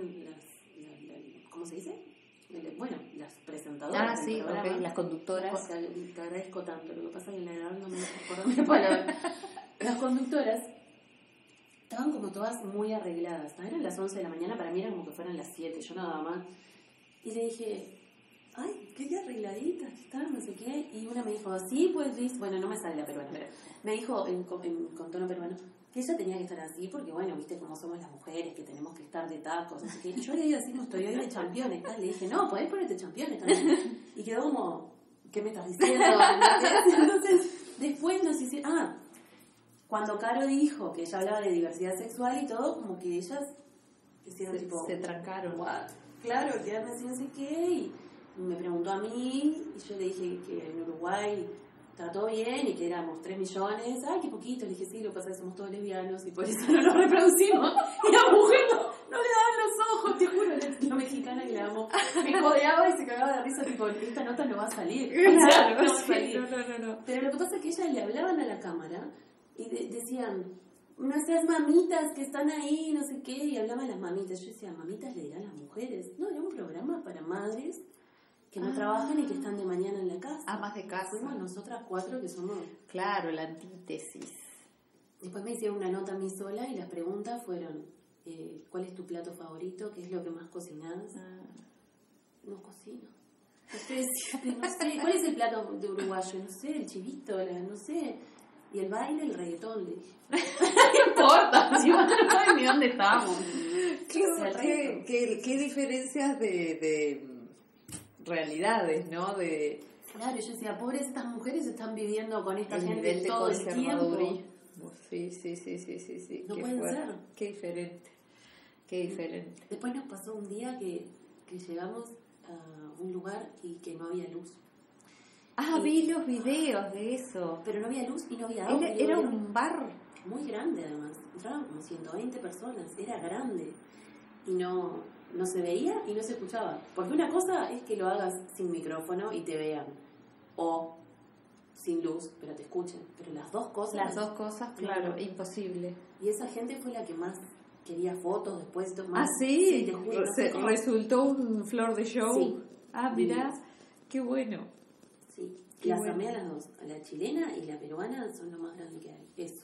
[SPEAKER 3] ¿cómo se dice? Bueno, las presentadoras.
[SPEAKER 1] Sí, ok, las conductoras.
[SPEAKER 3] Te agradezco tanto, lo que pasa es que la edad no me acuerdo la palabra. Las conductoras estaban como todas muy arregladas. Eran las 11 de la mañana, para mí era como que fueran las 7, yo nada más. Y le dije, ay, qué arregladitas que están, no sé qué. Y una me dijo, sí, pues, Liz. Bueno, no me sale la peruana, pero me dijo con tono peruano que ella tenía que estar así porque, bueno, viste cómo somos las mujeres, que tenemos que estar de tacos, no sé qué. Y yo le dije así, no estoy hoy de championes, tal. Le dije, no, podés ponerte championes también. Y quedó como, ¿qué me estás diciendo? Entonces, después nos hicieron, cuando Caro dijo que ella hablaba de diversidad sexual y todo, como que ellas hicieron
[SPEAKER 1] se trancaron.
[SPEAKER 3] What? Claro, quedarme así, no sé qué, y me preguntó a mí, y yo le dije que en Uruguay estaba todo bien y que éramos 3 millones. Ay, qué poquito. Le dije, sí, lo que pasa es que somos todos lesbianos y por eso no nos reproducimos. Y la mujer no le daban los ojos, te juro. La mexicana que la amo me codeaba y se cagaba de risa, tipo, esta nota no va a salir.
[SPEAKER 1] Claro,
[SPEAKER 3] no va a salir.
[SPEAKER 1] No.
[SPEAKER 3] Pero lo que pasa es que ellas le hablaban a la cámara y decían, nuestras mamitas que están ahí, no sé qué, y hablaban a las mamitas. Yo decía, mamitas le dirán las mujeres. No, era un programa para madres que no trabajan y que están de mañana en la casa.
[SPEAKER 1] Amas de casa.
[SPEAKER 3] Fuimos nosotras 4 que somos...
[SPEAKER 1] Claro, la antítesis.
[SPEAKER 3] Después me hicieron una nota a mí sola y las preguntas fueron, ¿cuál es tu plato favorito? ¿Qué es lo que más cocinás? No cocino. Ustedes no sé, ¿cuál es el plato de uruguayo? No sé, el chivito, no sé. Y el baile, el reggaetón, le dije. No importa, si no saben ni dónde estamos.
[SPEAKER 1] ¿Qué diferencias de realidades, ¿no?
[SPEAKER 3] Claro, yo decía, pobres estas mujeres están viviendo con esta
[SPEAKER 1] el
[SPEAKER 3] gente
[SPEAKER 1] nivel de
[SPEAKER 3] todo el tiempo.
[SPEAKER 1] Sí.
[SPEAKER 3] No
[SPEAKER 1] qué
[SPEAKER 3] pueden
[SPEAKER 1] fuerte.
[SPEAKER 3] ser.
[SPEAKER 1] Qué diferente.
[SPEAKER 3] Después nos pasó un día que llegamos a un lugar y que no había luz.
[SPEAKER 1] Vi los videos de eso.
[SPEAKER 3] Pero no había luz y no había audio.
[SPEAKER 1] Era un bar
[SPEAKER 3] muy grande, además. Entraban como 120 personas. Era grande. Y no se veía y no se escuchaba. Porque una cosa es que lo hagas sin micrófono y te vean. O sin luz, pero te escuchen. Pero las dos cosas...
[SPEAKER 1] claro, imposible.
[SPEAKER 3] Y esa gente fue la que más quería fotos después.
[SPEAKER 1] Sí,
[SPEAKER 3] te juro, no sé cómo.
[SPEAKER 1] Resultó un flor de show.
[SPEAKER 3] Sí.
[SPEAKER 1] Mirá, qué bueno.
[SPEAKER 3] Sí, las amé a las dos. A la chilena y la peruana son lo más grande que hay. Eso.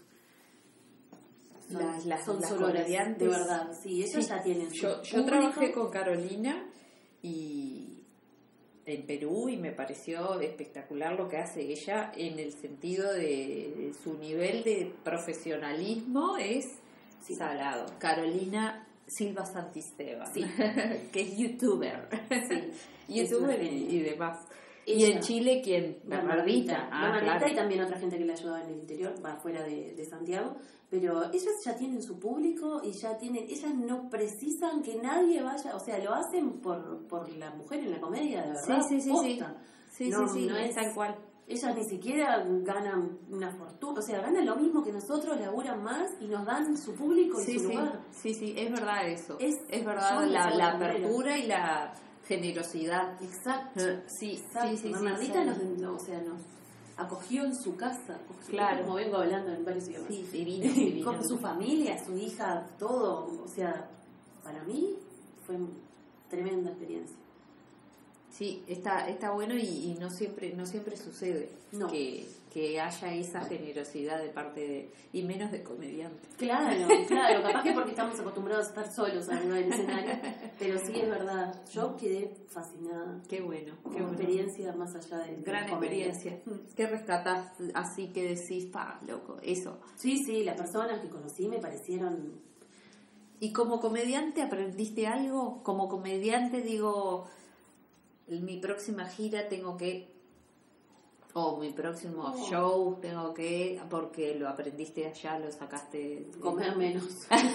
[SPEAKER 3] Son sororas, de verdad. Sí, ellas ya tienen
[SPEAKER 1] Yo trabajé con Carolina en Perú y me pareció espectacular lo que hace ella en el sentido de su nivel de profesionalismo es salado. Carolina Silva Santisteban, que es youtuber, youtuber y demás.
[SPEAKER 3] Ella,
[SPEAKER 1] y en Chile, ¿quién?
[SPEAKER 3] Bernardita.
[SPEAKER 1] Claro.
[SPEAKER 3] Y también otra gente que la ayudaba en el interior, va fuera de Santiago. Pero ellas ya tienen su público y ellas no precisan que nadie vaya, o sea, lo hacen por la mujer en la comedia, de verdad.
[SPEAKER 1] Sí.
[SPEAKER 3] No
[SPEAKER 1] Es
[SPEAKER 3] es
[SPEAKER 1] tal cual.
[SPEAKER 3] Ellas ni siquiera ganan una fortuna, o sea, ganan lo mismo que nosotros, laburan más y nos dan su público y su lugar.
[SPEAKER 2] Sí, es verdad eso.
[SPEAKER 3] Es
[SPEAKER 2] verdad la apertura y la generosidad.
[SPEAKER 3] Exacto.
[SPEAKER 2] Sí.
[SPEAKER 3] Bernardita nos acogió en su casa,
[SPEAKER 2] claro.
[SPEAKER 3] Como vengo hablando en varios idiomas.
[SPEAKER 2] Sí, divino.
[SPEAKER 3] Con su familia, su hija, todo. O sea, para mí fue tremenda experiencia.
[SPEAKER 2] Sí, está bueno y no siempre sucede que haya esa generosidad de parte de, y menos de comediantes.
[SPEAKER 3] Claro, capaz que porque estamos acostumbrados a estar solos arriba del escenario, pero sí es verdad, yo quedé fascinada.
[SPEAKER 2] Qué bueno.
[SPEAKER 3] Experiencia más allá de
[SPEAKER 2] gran experiencia. ¿Qué rescatás así que decís, loco, eso?
[SPEAKER 3] Sí, las personas que conocí me parecieron.
[SPEAKER 2] ¿Y como comediante aprendiste algo? Como comediante digo, mi próxima gira tengo que, o mi próximo show tengo que, porque lo aprendiste allá, lo sacaste.
[SPEAKER 3] Comer menos.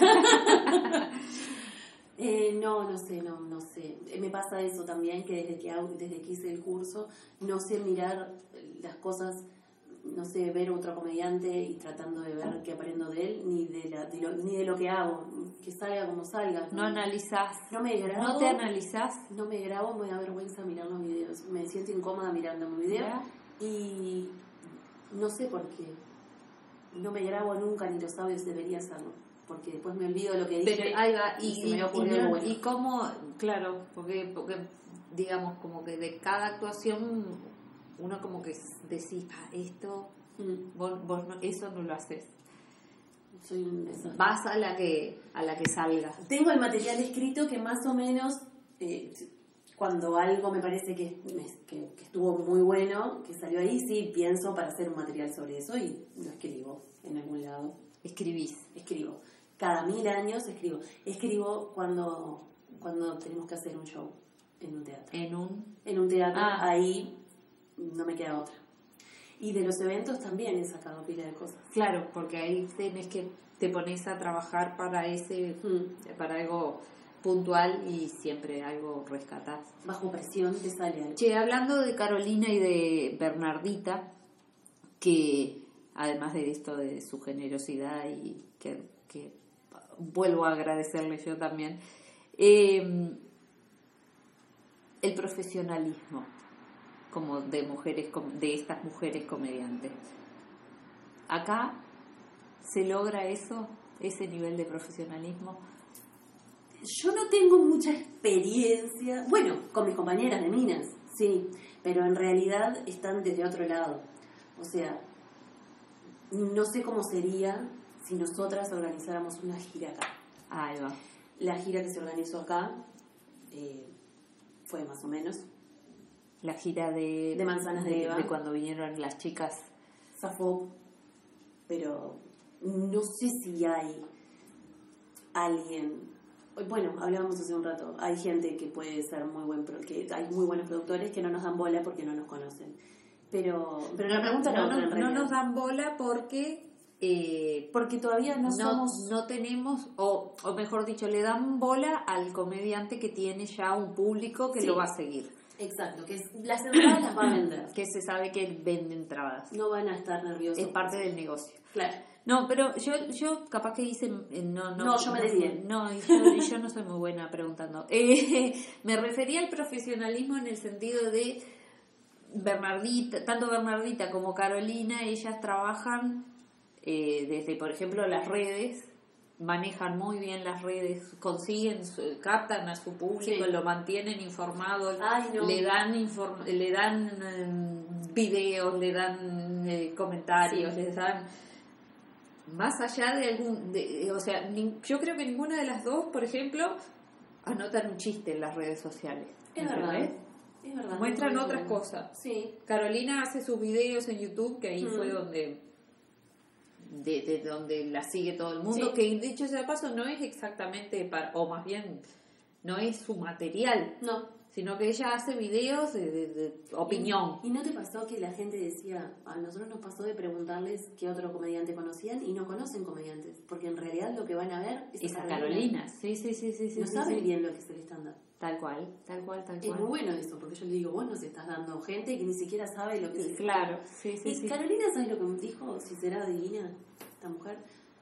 [SPEAKER 3] No sé. Me pasa eso también, que desde que hice el curso, no sé mirar las cosas, no sé, ver a otro comediante y tratando de ver qué aprendo de él, ni de lo que hago, que salga como salga.
[SPEAKER 2] No analizás.
[SPEAKER 3] No me grabo.
[SPEAKER 2] ¿No te analizás?
[SPEAKER 3] No me grabo, me da vergüenza mirar los videos. Me siento incómoda mirando un video. ¿Ya? Y no sé por qué. No me grabo nunca, ni los audios debería hacerlo. Porque después me olvido lo que dije.
[SPEAKER 2] Pero ahí va,
[SPEAKER 3] y
[SPEAKER 2] cómo, claro, porque digamos como que de cada actuación uno como que decís, esto, vos no, eso no lo haces.
[SPEAKER 3] Soy un desastre.
[SPEAKER 2] Vas a la que salga.
[SPEAKER 3] Tengo el material escrito que más o menos, cuando algo me parece que estuvo muy bueno, que salió ahí, sí pienso para hacer un material sobre eso y lo escribo en algún lado. Escribo. Cada 1000 años escribo. Escribo cuando tenemos que hacer un show en un teatro. En un teatro, ahí no me queda otra. Y de los eventos también he sacado pila de cosas.
[SPEAKER 2] Claro, porque ahí tenés que te pones a trabajar para para algo puntual y siempre algo rescatás.
[SPEAKER 3] Bajo presión te sale algo.
[SPEAKER 2] Che, hablando de Carolina y de Bernardita, que además de esto de su generosidad y que vuelvo a agradecerle yo también, el profesionalismo como de mujeres, de estas mujeres comediantes. Acá se logra ese nivel de profesionalismo.
[SPEAKER 3] Yo no tengo mucha experiencia, bueno, con mis compañeras de Minas, sí, pero en realidad están desde otro lado. O sea, no sé cómo sería si nosotras organizáramos una gira acá.
[SPEAKER 2] Ahí va.
[SPEAKER 3] La gira que se organizó acá fue más o menos.
[SPEAKER 2] La gira de
[SPEAKER 3] Manzanas de Eva.
[SPEAKER 2] De cuando vinieron las chicas.
[SPEAKER 3] Zafó, pero no sé si hay alguien. Bueno, hablábamos hace un rato. Hay gente que puede ser que hay muy buenos productores que no nos dan bola porque no nos conocen. Pero la pregunta
[SPEAKER 2] no nos dan bola porque
[SPEAKER 3] todavía
[SPEAKER 2] no tenemos, o mejor dicho, le dan bola al comediante que tiene ya un público que lo va a seguir.
[SPEAKER 3] Exacto, que las entradas las va a vender.
[SPEAKER 2] Que se sabe que vende entradas.
[SPEAKER 3] No van a estar nerviosos.
[SPEAKER 2] Es parte del negocio.
[SPEAKER 3] Claro.
[SPEAKER 2] No, pero yo capaz que hice... No, yo
[SPEAKER 3] me desvié.
[SPEAKER 2] No, yo no soy muy buena preguntando. Me refería al profesionalismo en el sentido de Bernardita, tanto Bernardita como Carolina, ellas trabajan desde, por ejemplo, las redes, manejan muy bien las redes, captan a su público, lo mantienen informado, le dan videos, le dan comentarios, les dan... Más allá de o sea, yo creo que ninguna de las dos, por ejemplo, anotan un chiste en las redes sociales.
[SPEAKER 3] Es verdad.
[SPEAKER 2] Muestran otras cosas.
[SPEAKER 3] Sí.
[SPEAKER 2] Carolina hace sus videos en YouTube, que ahí fue donde la sigue todo el mundo, que dicho sea de paso no es exactamente o más bien
[SPEAKER 1] no es su material.
[SPEAKER 3] No.
[SPEAKER 1] Sino que ella hace videos de opinión.
[SPEAKER 3] ¿Y no te pasó que la gente decía, a nosotros nos pasó de preguntarles qué otro comediante conocían y no conocen comediantes? Porque en realidad lo que van a ver es
[SPEAKER 1] a Carolina. Sí.
[SPEAKER 3] No saben bien lo que es el stand-up.
[SPEAKER 1] Tal cual.
[SPEAKER 3] Es muy bueno eso, porque yo le digo, vos nos estás dando gente que ni siquiera sabe lo que es el stand-up.
[SPEAKER 1] Claro, sí.
[SPEAKER 3] Carolina, ¿sabes lo que me dijo? Si será divina esta mujer.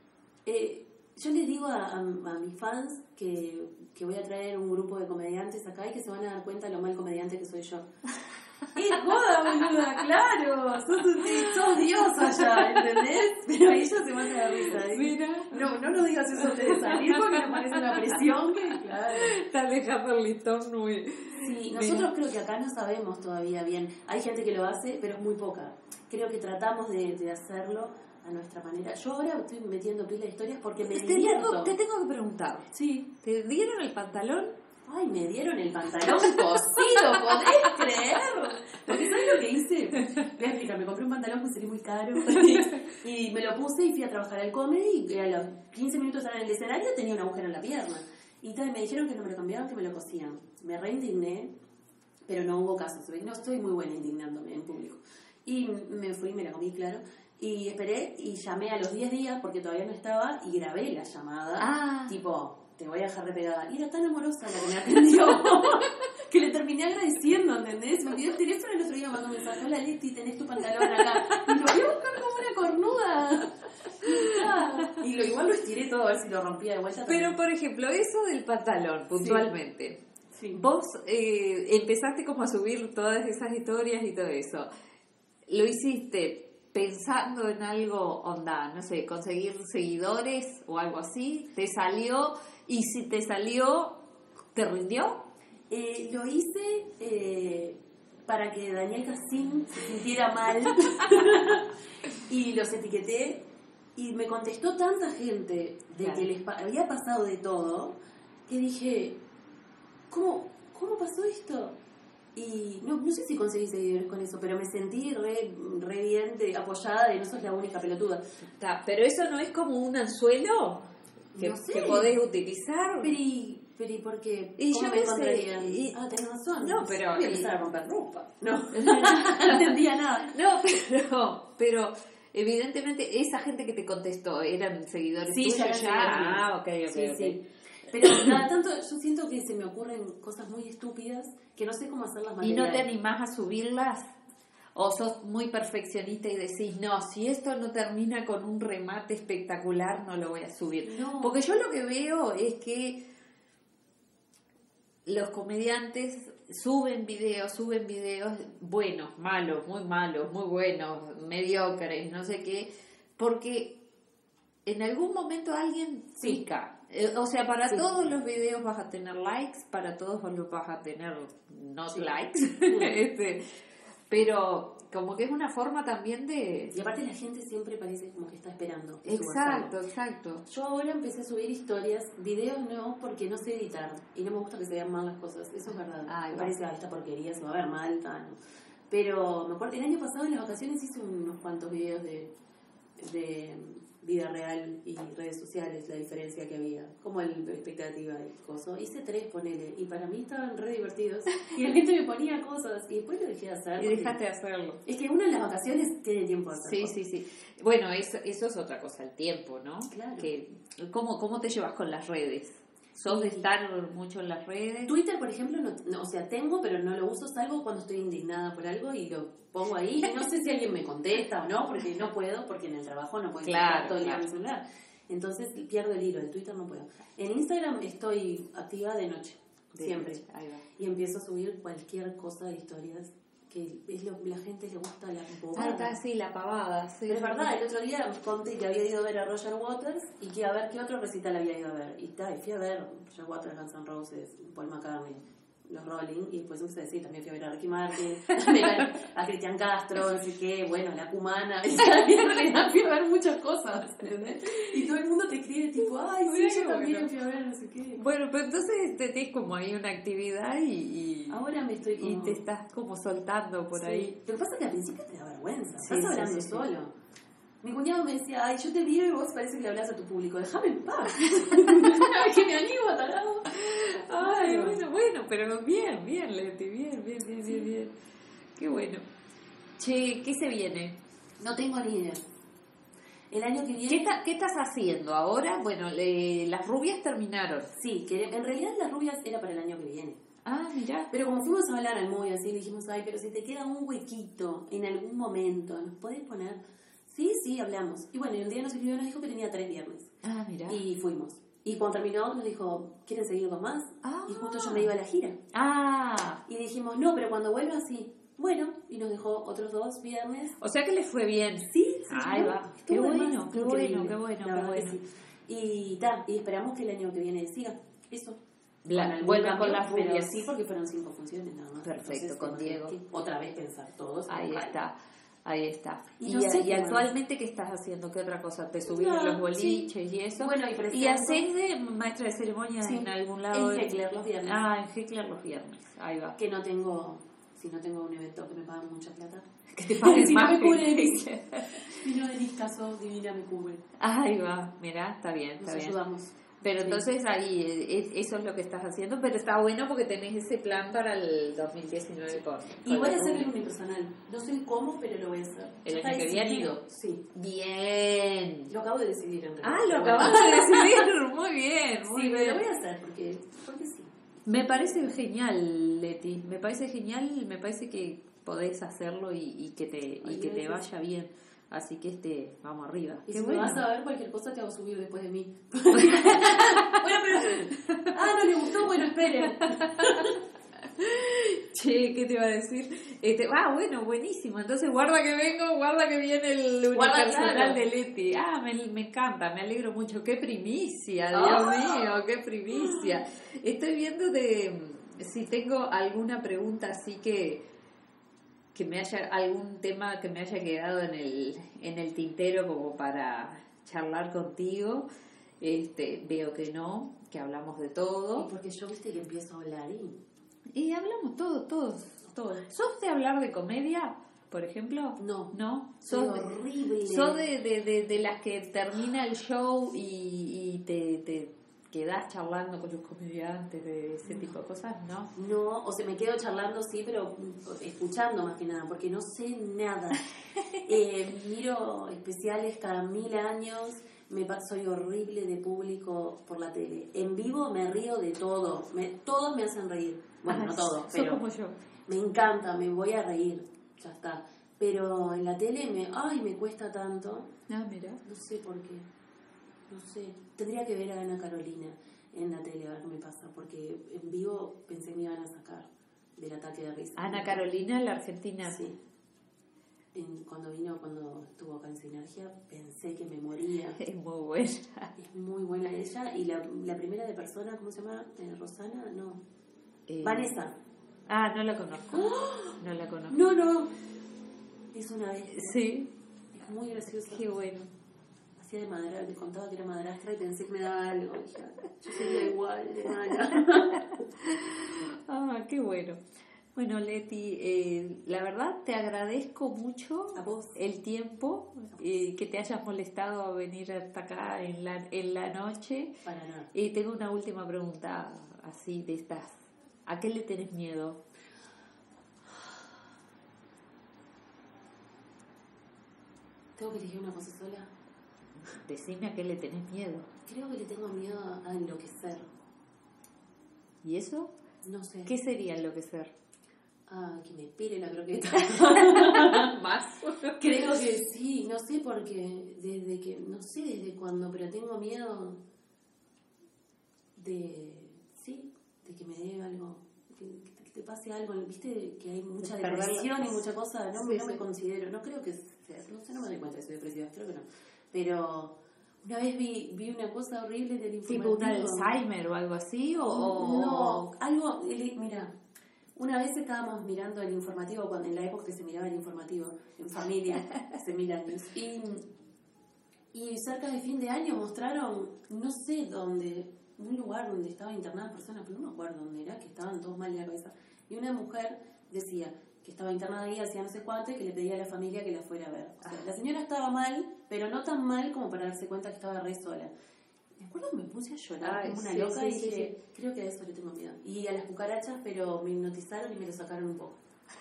[SPEAKER 3] Yo les digo a mis fans que voy a traer un grupo de comediantes acá y que se van a dar cuenta de lo mal comediante que soy yo. ¡Es joda, boluda! ¡Claro! Sos diosa ya, ¿entendés? Pero ella se mata de risa.
[SPEAKER 1] Mira.
[SPEAKER 3] No nos digas eso antes de salir porque nos parece una presión que, claro.
[SPEAKER 1] Estás dejando el listón muy...
[SPEAKER 3] Sí, nosotros creo que acá no sabemos todavía bien. Hay gente que lo hace, pero es muy poca. Creo que tratamos de hacerlo a nuestra manera. Yo ahora estoy metiendo pila de historias porque me divierto.
[SPEAKER 1] Te tengo que preguntar.
[SPEAKER 3] Sí.
[SPEAKER 1] ¿Te dieron el pantalón?
[SPEAKER 3] Ay, me dieron el pantalón cosido, ¿podés creer? Porque ¿sabes lo que hice? Voy a explicar, me compré un pantalón que sería muy caro y me lo puse y fui a trabajar al comedy y a los 15 minutos en el escenario tenía un agujero en la pierna. Y me dijeron que no me lo cambiaban, que me lo cosían. Me reindigné, pero no hubo caso. No estoy muy buena indignándome en público. Y me fui, me la comí, claro. Y esperé y llamé a los 10 días porque todavía no estaba y grabé la llamada. Tipo, te voy a dejar repegada. Y era tan amorosa la que me atendió que le terminé agradeciendo, ¿entendés? Me pidió el teléfono y el otro día me mandó un mensaje. Hola Leti, tenés tu pantalón acá. Y lo voy a buscar como una cornuda. Y igual lo estiré todo a ver si lo rompía de vuelta.
[SPEAKER 1] Pero, por ejemplo, eso del pantalón, puntualmente.
[SPEAKER 3] Sí.
[SPEAKER 1] Vos empezaste como a subir todas esas historias y todo eso. ¿Lo hiciste pensando en algo, onda, no sé, conseguir seguidores o algo así? ¿Te salió? Y si te salió, ¿te rindió?
[SPEAKER 3] Lo hice para que Daniel Cassin se sintiera mal y los etiqueté y me contestó tanta gente de que les había pasado de todo que dije, ¿cómo pasó esto? Y no sé si conseguí seguidores con eso, pero me sentí re bien apoyada de no sos la única pelotuda.
[SPEAKER 1] Pero eso no es como un anzuelo que,
[SPEAKER 3] no sé.
[SPEAKER 1] Que podés utilizar.
[SPEAKER 3] Pero ¿y por qué?
[SPEAKER 1] Y
[SPEAKER 3] ¿Cómo
[SPEAKER 1] yo
[SPEAKER 3] me
[SPEAKER 1] no
[SPEAKER 3] encontrarían?
[SPEAKER 1] sé.
[SPEAKER 3] Tenés razón.
[SPEAKER 1] No, pero...
[SPEAKER 3] Voy a empezar a romper ropa. No entendía nada.
[SPEAKER 1] No, pero evidentemente esa gente que te contestó eran seguidores tuyos ya. Ok.
[SPEAKER 3] Pero nada, tanto yo siento que se me ocurren cosas muy estúpidas que no sé cómo hacerlas materiales.
[SPEAKER 1] ¿Y no te animás a subirlas? ¿O sos muy perfeccionista y decís, no, si esto no termina con un remate espectacular, no lo voy a subir?
[SPEAKER 3] No.
[SPEAKER 1] Porque yo lo que veo es que los comediantes suben videos buenos, malos, muy buenos, mediocres, no sé qué, porque en algún momento alguien pica. O sea, para todos los videos vas a tener likes, para todos los vas a tener likes, pero como que es una forma también de...
[SPEAKER 3] Y aparte la gente siempre parece como que está esperando.
[SPEAKER 1] Exacto.
[SPEAKER 3] Yo ahora empecé a subir historias, videos no, porque no sé editar y no me gusta que se vean mal las cosas, eso es verdad. Me parece, esta porquería se va a ver mal, no. Pero me acuerdo, el año pasado en las vacaciones hice unos cuantos videos de vida real y redes sociales, la diferencia que había, como la expectativa y cosas. Hice 3, ponele, y para mí estaban re divertidos. Y la gente me ponía cosas, y después lo dejé de hacer.
[SPEAKER 1] Y dejaste de hacerlo.
[SPEAKER 3] Es que uno en las vacaciones tiene tiempo de hacerlo.
[SPEAKER 1] Sí. Bueno, eso es otra cosa, el tiempo, ¿no?
[SPEAKER 3] Claro.
[SPEAKER 1] ¿Cómo te llevas con las redes? ¿Sos de estar mucho en las redes?
[SPEAKER 3] Twitter, por ejemplo, no, o sea, tengo, pero no lo uso, salvo cuando estoy indignada por algo y lo pongo ahí. Y no sé si alguien me contesta o no, porque no puedo, porque en el trabajo no puedo estar todo el día en mi celular. Entonces pierdo el hilo, el Twitter no puedo. En Instagram estoy activa de noche, siempre.
[SPEAKER 1] Ahí va.
[SPEAKER 3] Y empiezo a subir cualquier cosa de historias, que es la gente le gusta la bobada.
[SPEAKER 1] Sí, la pavada. Sí.
[SPEAKER 3] Pero es verdad, el otro día conté que había ido a ver a Roger Waters y que a ver qué otro recital había ido a ver. Y fui a ver Roger Waters, Guns N' Roses, Paul McCartney, los Rolling, y después empecé a decir, también fui a ver a Ricky Martin, a Cristian Castro, no sé qué, bueno, la Cumana, y en realidad fui a ver muchas cosas, ¿entendés? Y todo el mundo te escribe tipo, ay, sí, yo también fui a ver no sé qué.
[SPEAKER 1] Bueno, pero entonces tenés como ahí una actividad y
[SPEAKER 3] ahora me estoy como...
[SPEAKER 1] Y te estás como soltando por ahí.
[SPEAKER 3] Lo que pasa es que al principio te da vergüenza, estás hablando solo. Mi cuñado me decía, ay, yo te miro y vos parece que le hablas a tu público, déjame en paz. Que me animo, tarado.
[SPEAKER 1] Ay, bueno, pero bien, Leti, bien. Qué bueno. Che, ¿qué se viene?
[SPEAKER 3] No tengo ni idea. El año que viene...
[SPEAKER 1] ¿Qué estás haciendo ahora? Bueno, las rubias terminaron.
[SPEAKER 3] Sí, que en realidad las rubias era para el año que viene.
[SPEAKER 1] Ah, mirá.
[SPEAKER 3] Pero como fuimos a hablar al muy así, le dijimos, ay, pero si te queda un huequito en algún momento, ¿nos podés poner? Sí, hablamos. Y bueno, y un día nos escribió y nos dijo que tenía 3 viernes.
[SPEAKER 1] Ah, mirá.
[SPEAKER 3] Y fuimos. Y cuando terminó nos dijo, ¿quieren seguir con más?
[SPEAKER 1] Ah.
[SPEAKER 3] Y justo yo me iba a la gira.
[SPEAKER 1] Ah.
[SPEAKER 3] Y dijimos, no, pero cuando vuelva sí. Bueno, y nos dejó otros 2 viernes.
[SPEAKER 1] O sea que les fue bien.
[SPEAKER 3] Sí,
[SPEAKER 1] ahí va. Qué bueno.
[SPEAKER 3] Sí. Y esperamos que el año que viene siga. Eso.
[SPEAKER 1] Vuelvan con las rubias.
[SPEAKER 3] Pero sí, porque fueron 5 funciones nada más.
[SPEAKER 1] Perfecto,
[SPEAKER 3] entonces,
[SPEAKER 1] con Diego.
[SPEAKER 3] Otra vez pensar todos.
[SPEAKER 1] Ahí está.
[SPEAKER 3] Y
[SPEAKER 1] actualmente, ¿qué estás haciendo? ¿Qué otra cosa? ¿Te subís a los boliches y eso?
[SPEAKER 3] Bueno,
[SPEAKER 1] ¿Y hacés de maestra de ceremonia en algún lado?
[SPEAKER 3] En Heckler los viernes.
[SPEAKER 1] Ah, en Heckler los viernes. Ahí va.
[SPEAKER 3] Que no tengo... Si no tengo un evento que me pagan mucha plata.
[SPEAKER 1] Que te paguen
[SPEAKER 3] si
[SPEAKER 1] más.
[SPEAKER 3] No me cubre si no de mis casos, Divina me cubre.
[SPEAKER 1] Ahí va. Mirá, está bien.
[SPEAKER 3] Nos ayudamos.
[SPEAKER 1] Pero entonces ahí, eso es lo que estás haciendo, pero está bueno porque tenés ese plan para el 2019 con
[SPEAKER 3] y voy a hacer el unipersonal. No sé cómo, pero lo voy a hacer.
[SPEAKER 1] ¿El año que viene?
[SPEAKER 3] Sí.
[SPEAKER 1] Bien.
[SPEAKER 3] Lo acabo de decidir en realidad.
[SPEAKER 1] Lo acabas de decidir. Muy bien,
[SPEAKER 3] sí, pero lo voy a hacer porque sí.
[SPEAKER 1] Me parece genial, Leti. Me parece genial, me parece que podés hacerlo y que te vaya bien. Así que vamos arriba.
[SPEAKER 3] Y
[SPEAKER 1] qué
[SPEAKER 3] si
[SPEAKER 1] bueno.
[SPEAKER 3] me vas a ver cualquier cosa te hago subir después de mí. Bueno, pero... no le gustó, bueno, esperen.
[SPEAKER 1] Che, ¿qué te iba a decir? Bueno, buenísimo. Entonces guarda que viene el unipersonal de Leti. Me encanta, me alegro mucho. Qué primicia, Dios mío, qué primicia. Estoy viendo si tengo alguna pregunta así que me haya, algún tema que me haya quedado en el tintero como para charlar contigo. Veo que no, que hablamos de todo.
[SPEAKER 3] Y porque yo viste que empiezo a hablar
[SPEAKER 1] y hablamos todos. ¿Sos de hablar de comedia, por ejemplo?
[SPEAKER 3] No.
[SPEAKER 1] ¿Sos
[SPEAKER 3] horrible.
[SPEAKER 1] ¿Sos de las que termina el show y te quedás charlando con los comediantes de ese tipo de cosas?
[SPEAKER 3] No, o sea, me quedo charlando, sí, pero escuchando más que nada, porque no sé nada. Miro especiales cada 1000 años. Soy horrible de público por la tele. En vivo me río de todo. Todos me hacen reír. Bueno, no todos, pero
[SPEAKER 1] como yo.
[SPEAKER 3] Me encanta, me voy a reír. Ya está. Pero en la tele me cuesta tanto.
[SPEAKER 1] Mira.
[SPEAKER 3] No sé por qué. No sé. Tendría que ver a Ana Carolina en la tele a ver qué me pasa. Porque en vivo pensé que me iban a sacar del ataque de risa.
[SPEAKER 1] Ana Carolina, la argentina.
[SPEAKER 3] Sí. Cuando estuvo acá en Sinergia, pensé que me moría.
[SPEAKER 1] Es muy buena.
[SPEAKER 3] Es muy buena ella. Y la primera de persona, ¿cómo se llama? Rosana, no. Vanessa.
[SPEAKER 1] No la conozco. No la conozco.
[SPEAKER 3] No. Es una vez.
[SPEAKER 1] Sí.
[SPEAKER 3] Es muy graciosa.
[SPEAKER 1] Qué bueno.
[SPEAKER 3] Hacía de madrastra, le contaba que era madrastra y pensé que me daba algo. Yo sería igual de mala.
[SPEAKER 1] Qué bueno. Bueno, Leti, la verdad te agradezco mucho
[SPEAKER 3] a vos
[SPEAKER 1] el tiempo, que te hayas molestado a venir hasta acá en la noche.
[SPEAKER 3] Para nada.
[SPEAKER 1] Y tengo una última pregunta, así de estas. ¿A qué le tenés miedo?
[SPEAKER 3] ¿Tengo que elegir una cosa sola?
[SPEAKER 1] Decime a qué le tenés miedo.
[SPEAKER 3] Creo que le tengo miedo a enloquecer.
[SPEAKER 1] ¿Y eso?
[SPEAKER 3] No sé.
[SPEAKER 1] ¿Qué sería enloquecer?
[SPEAKER 3] Que me pire la croqueta.
[SPEAKER 1] ¿Más?
[SPEAKER 3] Creo que sí, no sé porque desde cuándo, pero tengo miedo de que me dé algo, que te pase algo, viste que hay mucha depresión y mucha cosa, no me considero, no creo que sea, no me doy cuenta que soy depresiva, creo que no, pero una vez vi una cosa horrible del informativo.
[SPEAKER 1] ¿Tipo un Alzheimer o algo así?
[SPEAKER 3] No, algo, mira. Una vez estábamos mirando el informativo, en la época que se miraba el informativo, en familia, hace 1000 años. Y cerca de fin de año mostraron, no sé dónde, un lugar donde estaban internadas personas, pero no me acuerdo dónde era, que estaban todos mal de la cabeza. Y una mujer decía que estaba internada ahí hacía no sé cuánto y que le pedía a la familia que la fuera a ver. O sea, la señora estaba mal, pero no tan mal como para darse cuenta que estaba re sola. Me acuerdo que me puse a llorar como una loca y dije, creo que a eso le tengo miedo. Y a las cucarachas, pero me hipnotizaron y me lo sacaron un poco.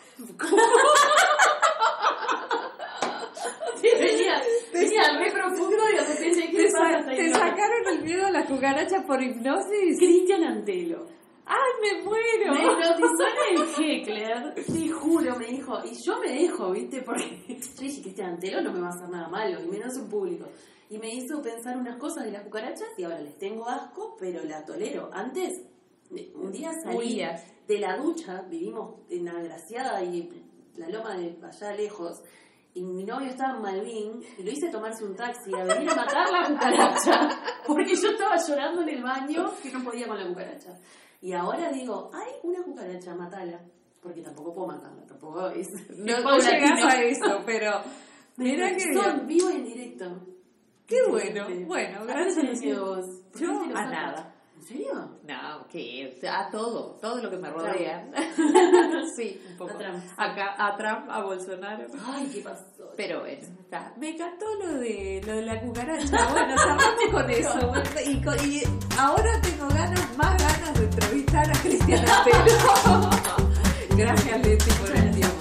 [SPEAKER 3] venía re profundo y de repente, ¿qué pasa?
[SPEAKER 1] ¿Te sacaron el miedo a las cucarachas por hipnosis?
[SPEAKER 3] Cristian Antelo.
[SPEAKER 1] ¡Ay, me muero!
[SPEAKER 3] Me hipnotizó en el Heckler, te juro, me dijo, y yo me dejo, ¿viste? Porque yo dije, Cristian Antelo no me va a hacer nada malo, y menos en público. Y me hizo pensar unas cosas de las cucarachas y ahora les tengo asco, pero la tolero. Antes, un día salí de la ducha, vivimos en Agraciada y la loma de allá lejos, y mi novio estaba en Malvin y lo hice tomarse un taxi a venir a matar la cucaracha, porque yo estaba llorando en el baño que no podía con la cucaracha. Y ahora digo, hay una cucaracha, matala, porque tampoco puedo matarla, tampoco es...
[SPEAKER 1] No llegas a eso, pero... Mira que
[SPEAKER 3] vivo en directo.
[SPEAKER 1] Qué bueno, bueno, gracias.
[SPEAKER 3] Yo
[SPEAKER 1] A nada.
[SPEAKER 3] ¿En serio?
[SPEAKER 1] No, que a todo lo que me rodea. Sí, un poco. A Trump, a Bolsonaro.
[SPEAKER 3] Ay, ¿qué pasó?
[SPEAKER 1] Pero bueno, está. Me encantó lo de la cucaracha. Bueno, cerramos con eso. Y ahora tengo más ganas de entrevistar a Cristian Antelo. Gracias, Leti, por el tiempo.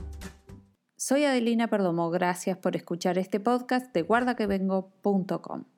[SPEAKER 1] Soy Adelina Perdomo, gracias por escuchar este podcast de guardaquevengo.com.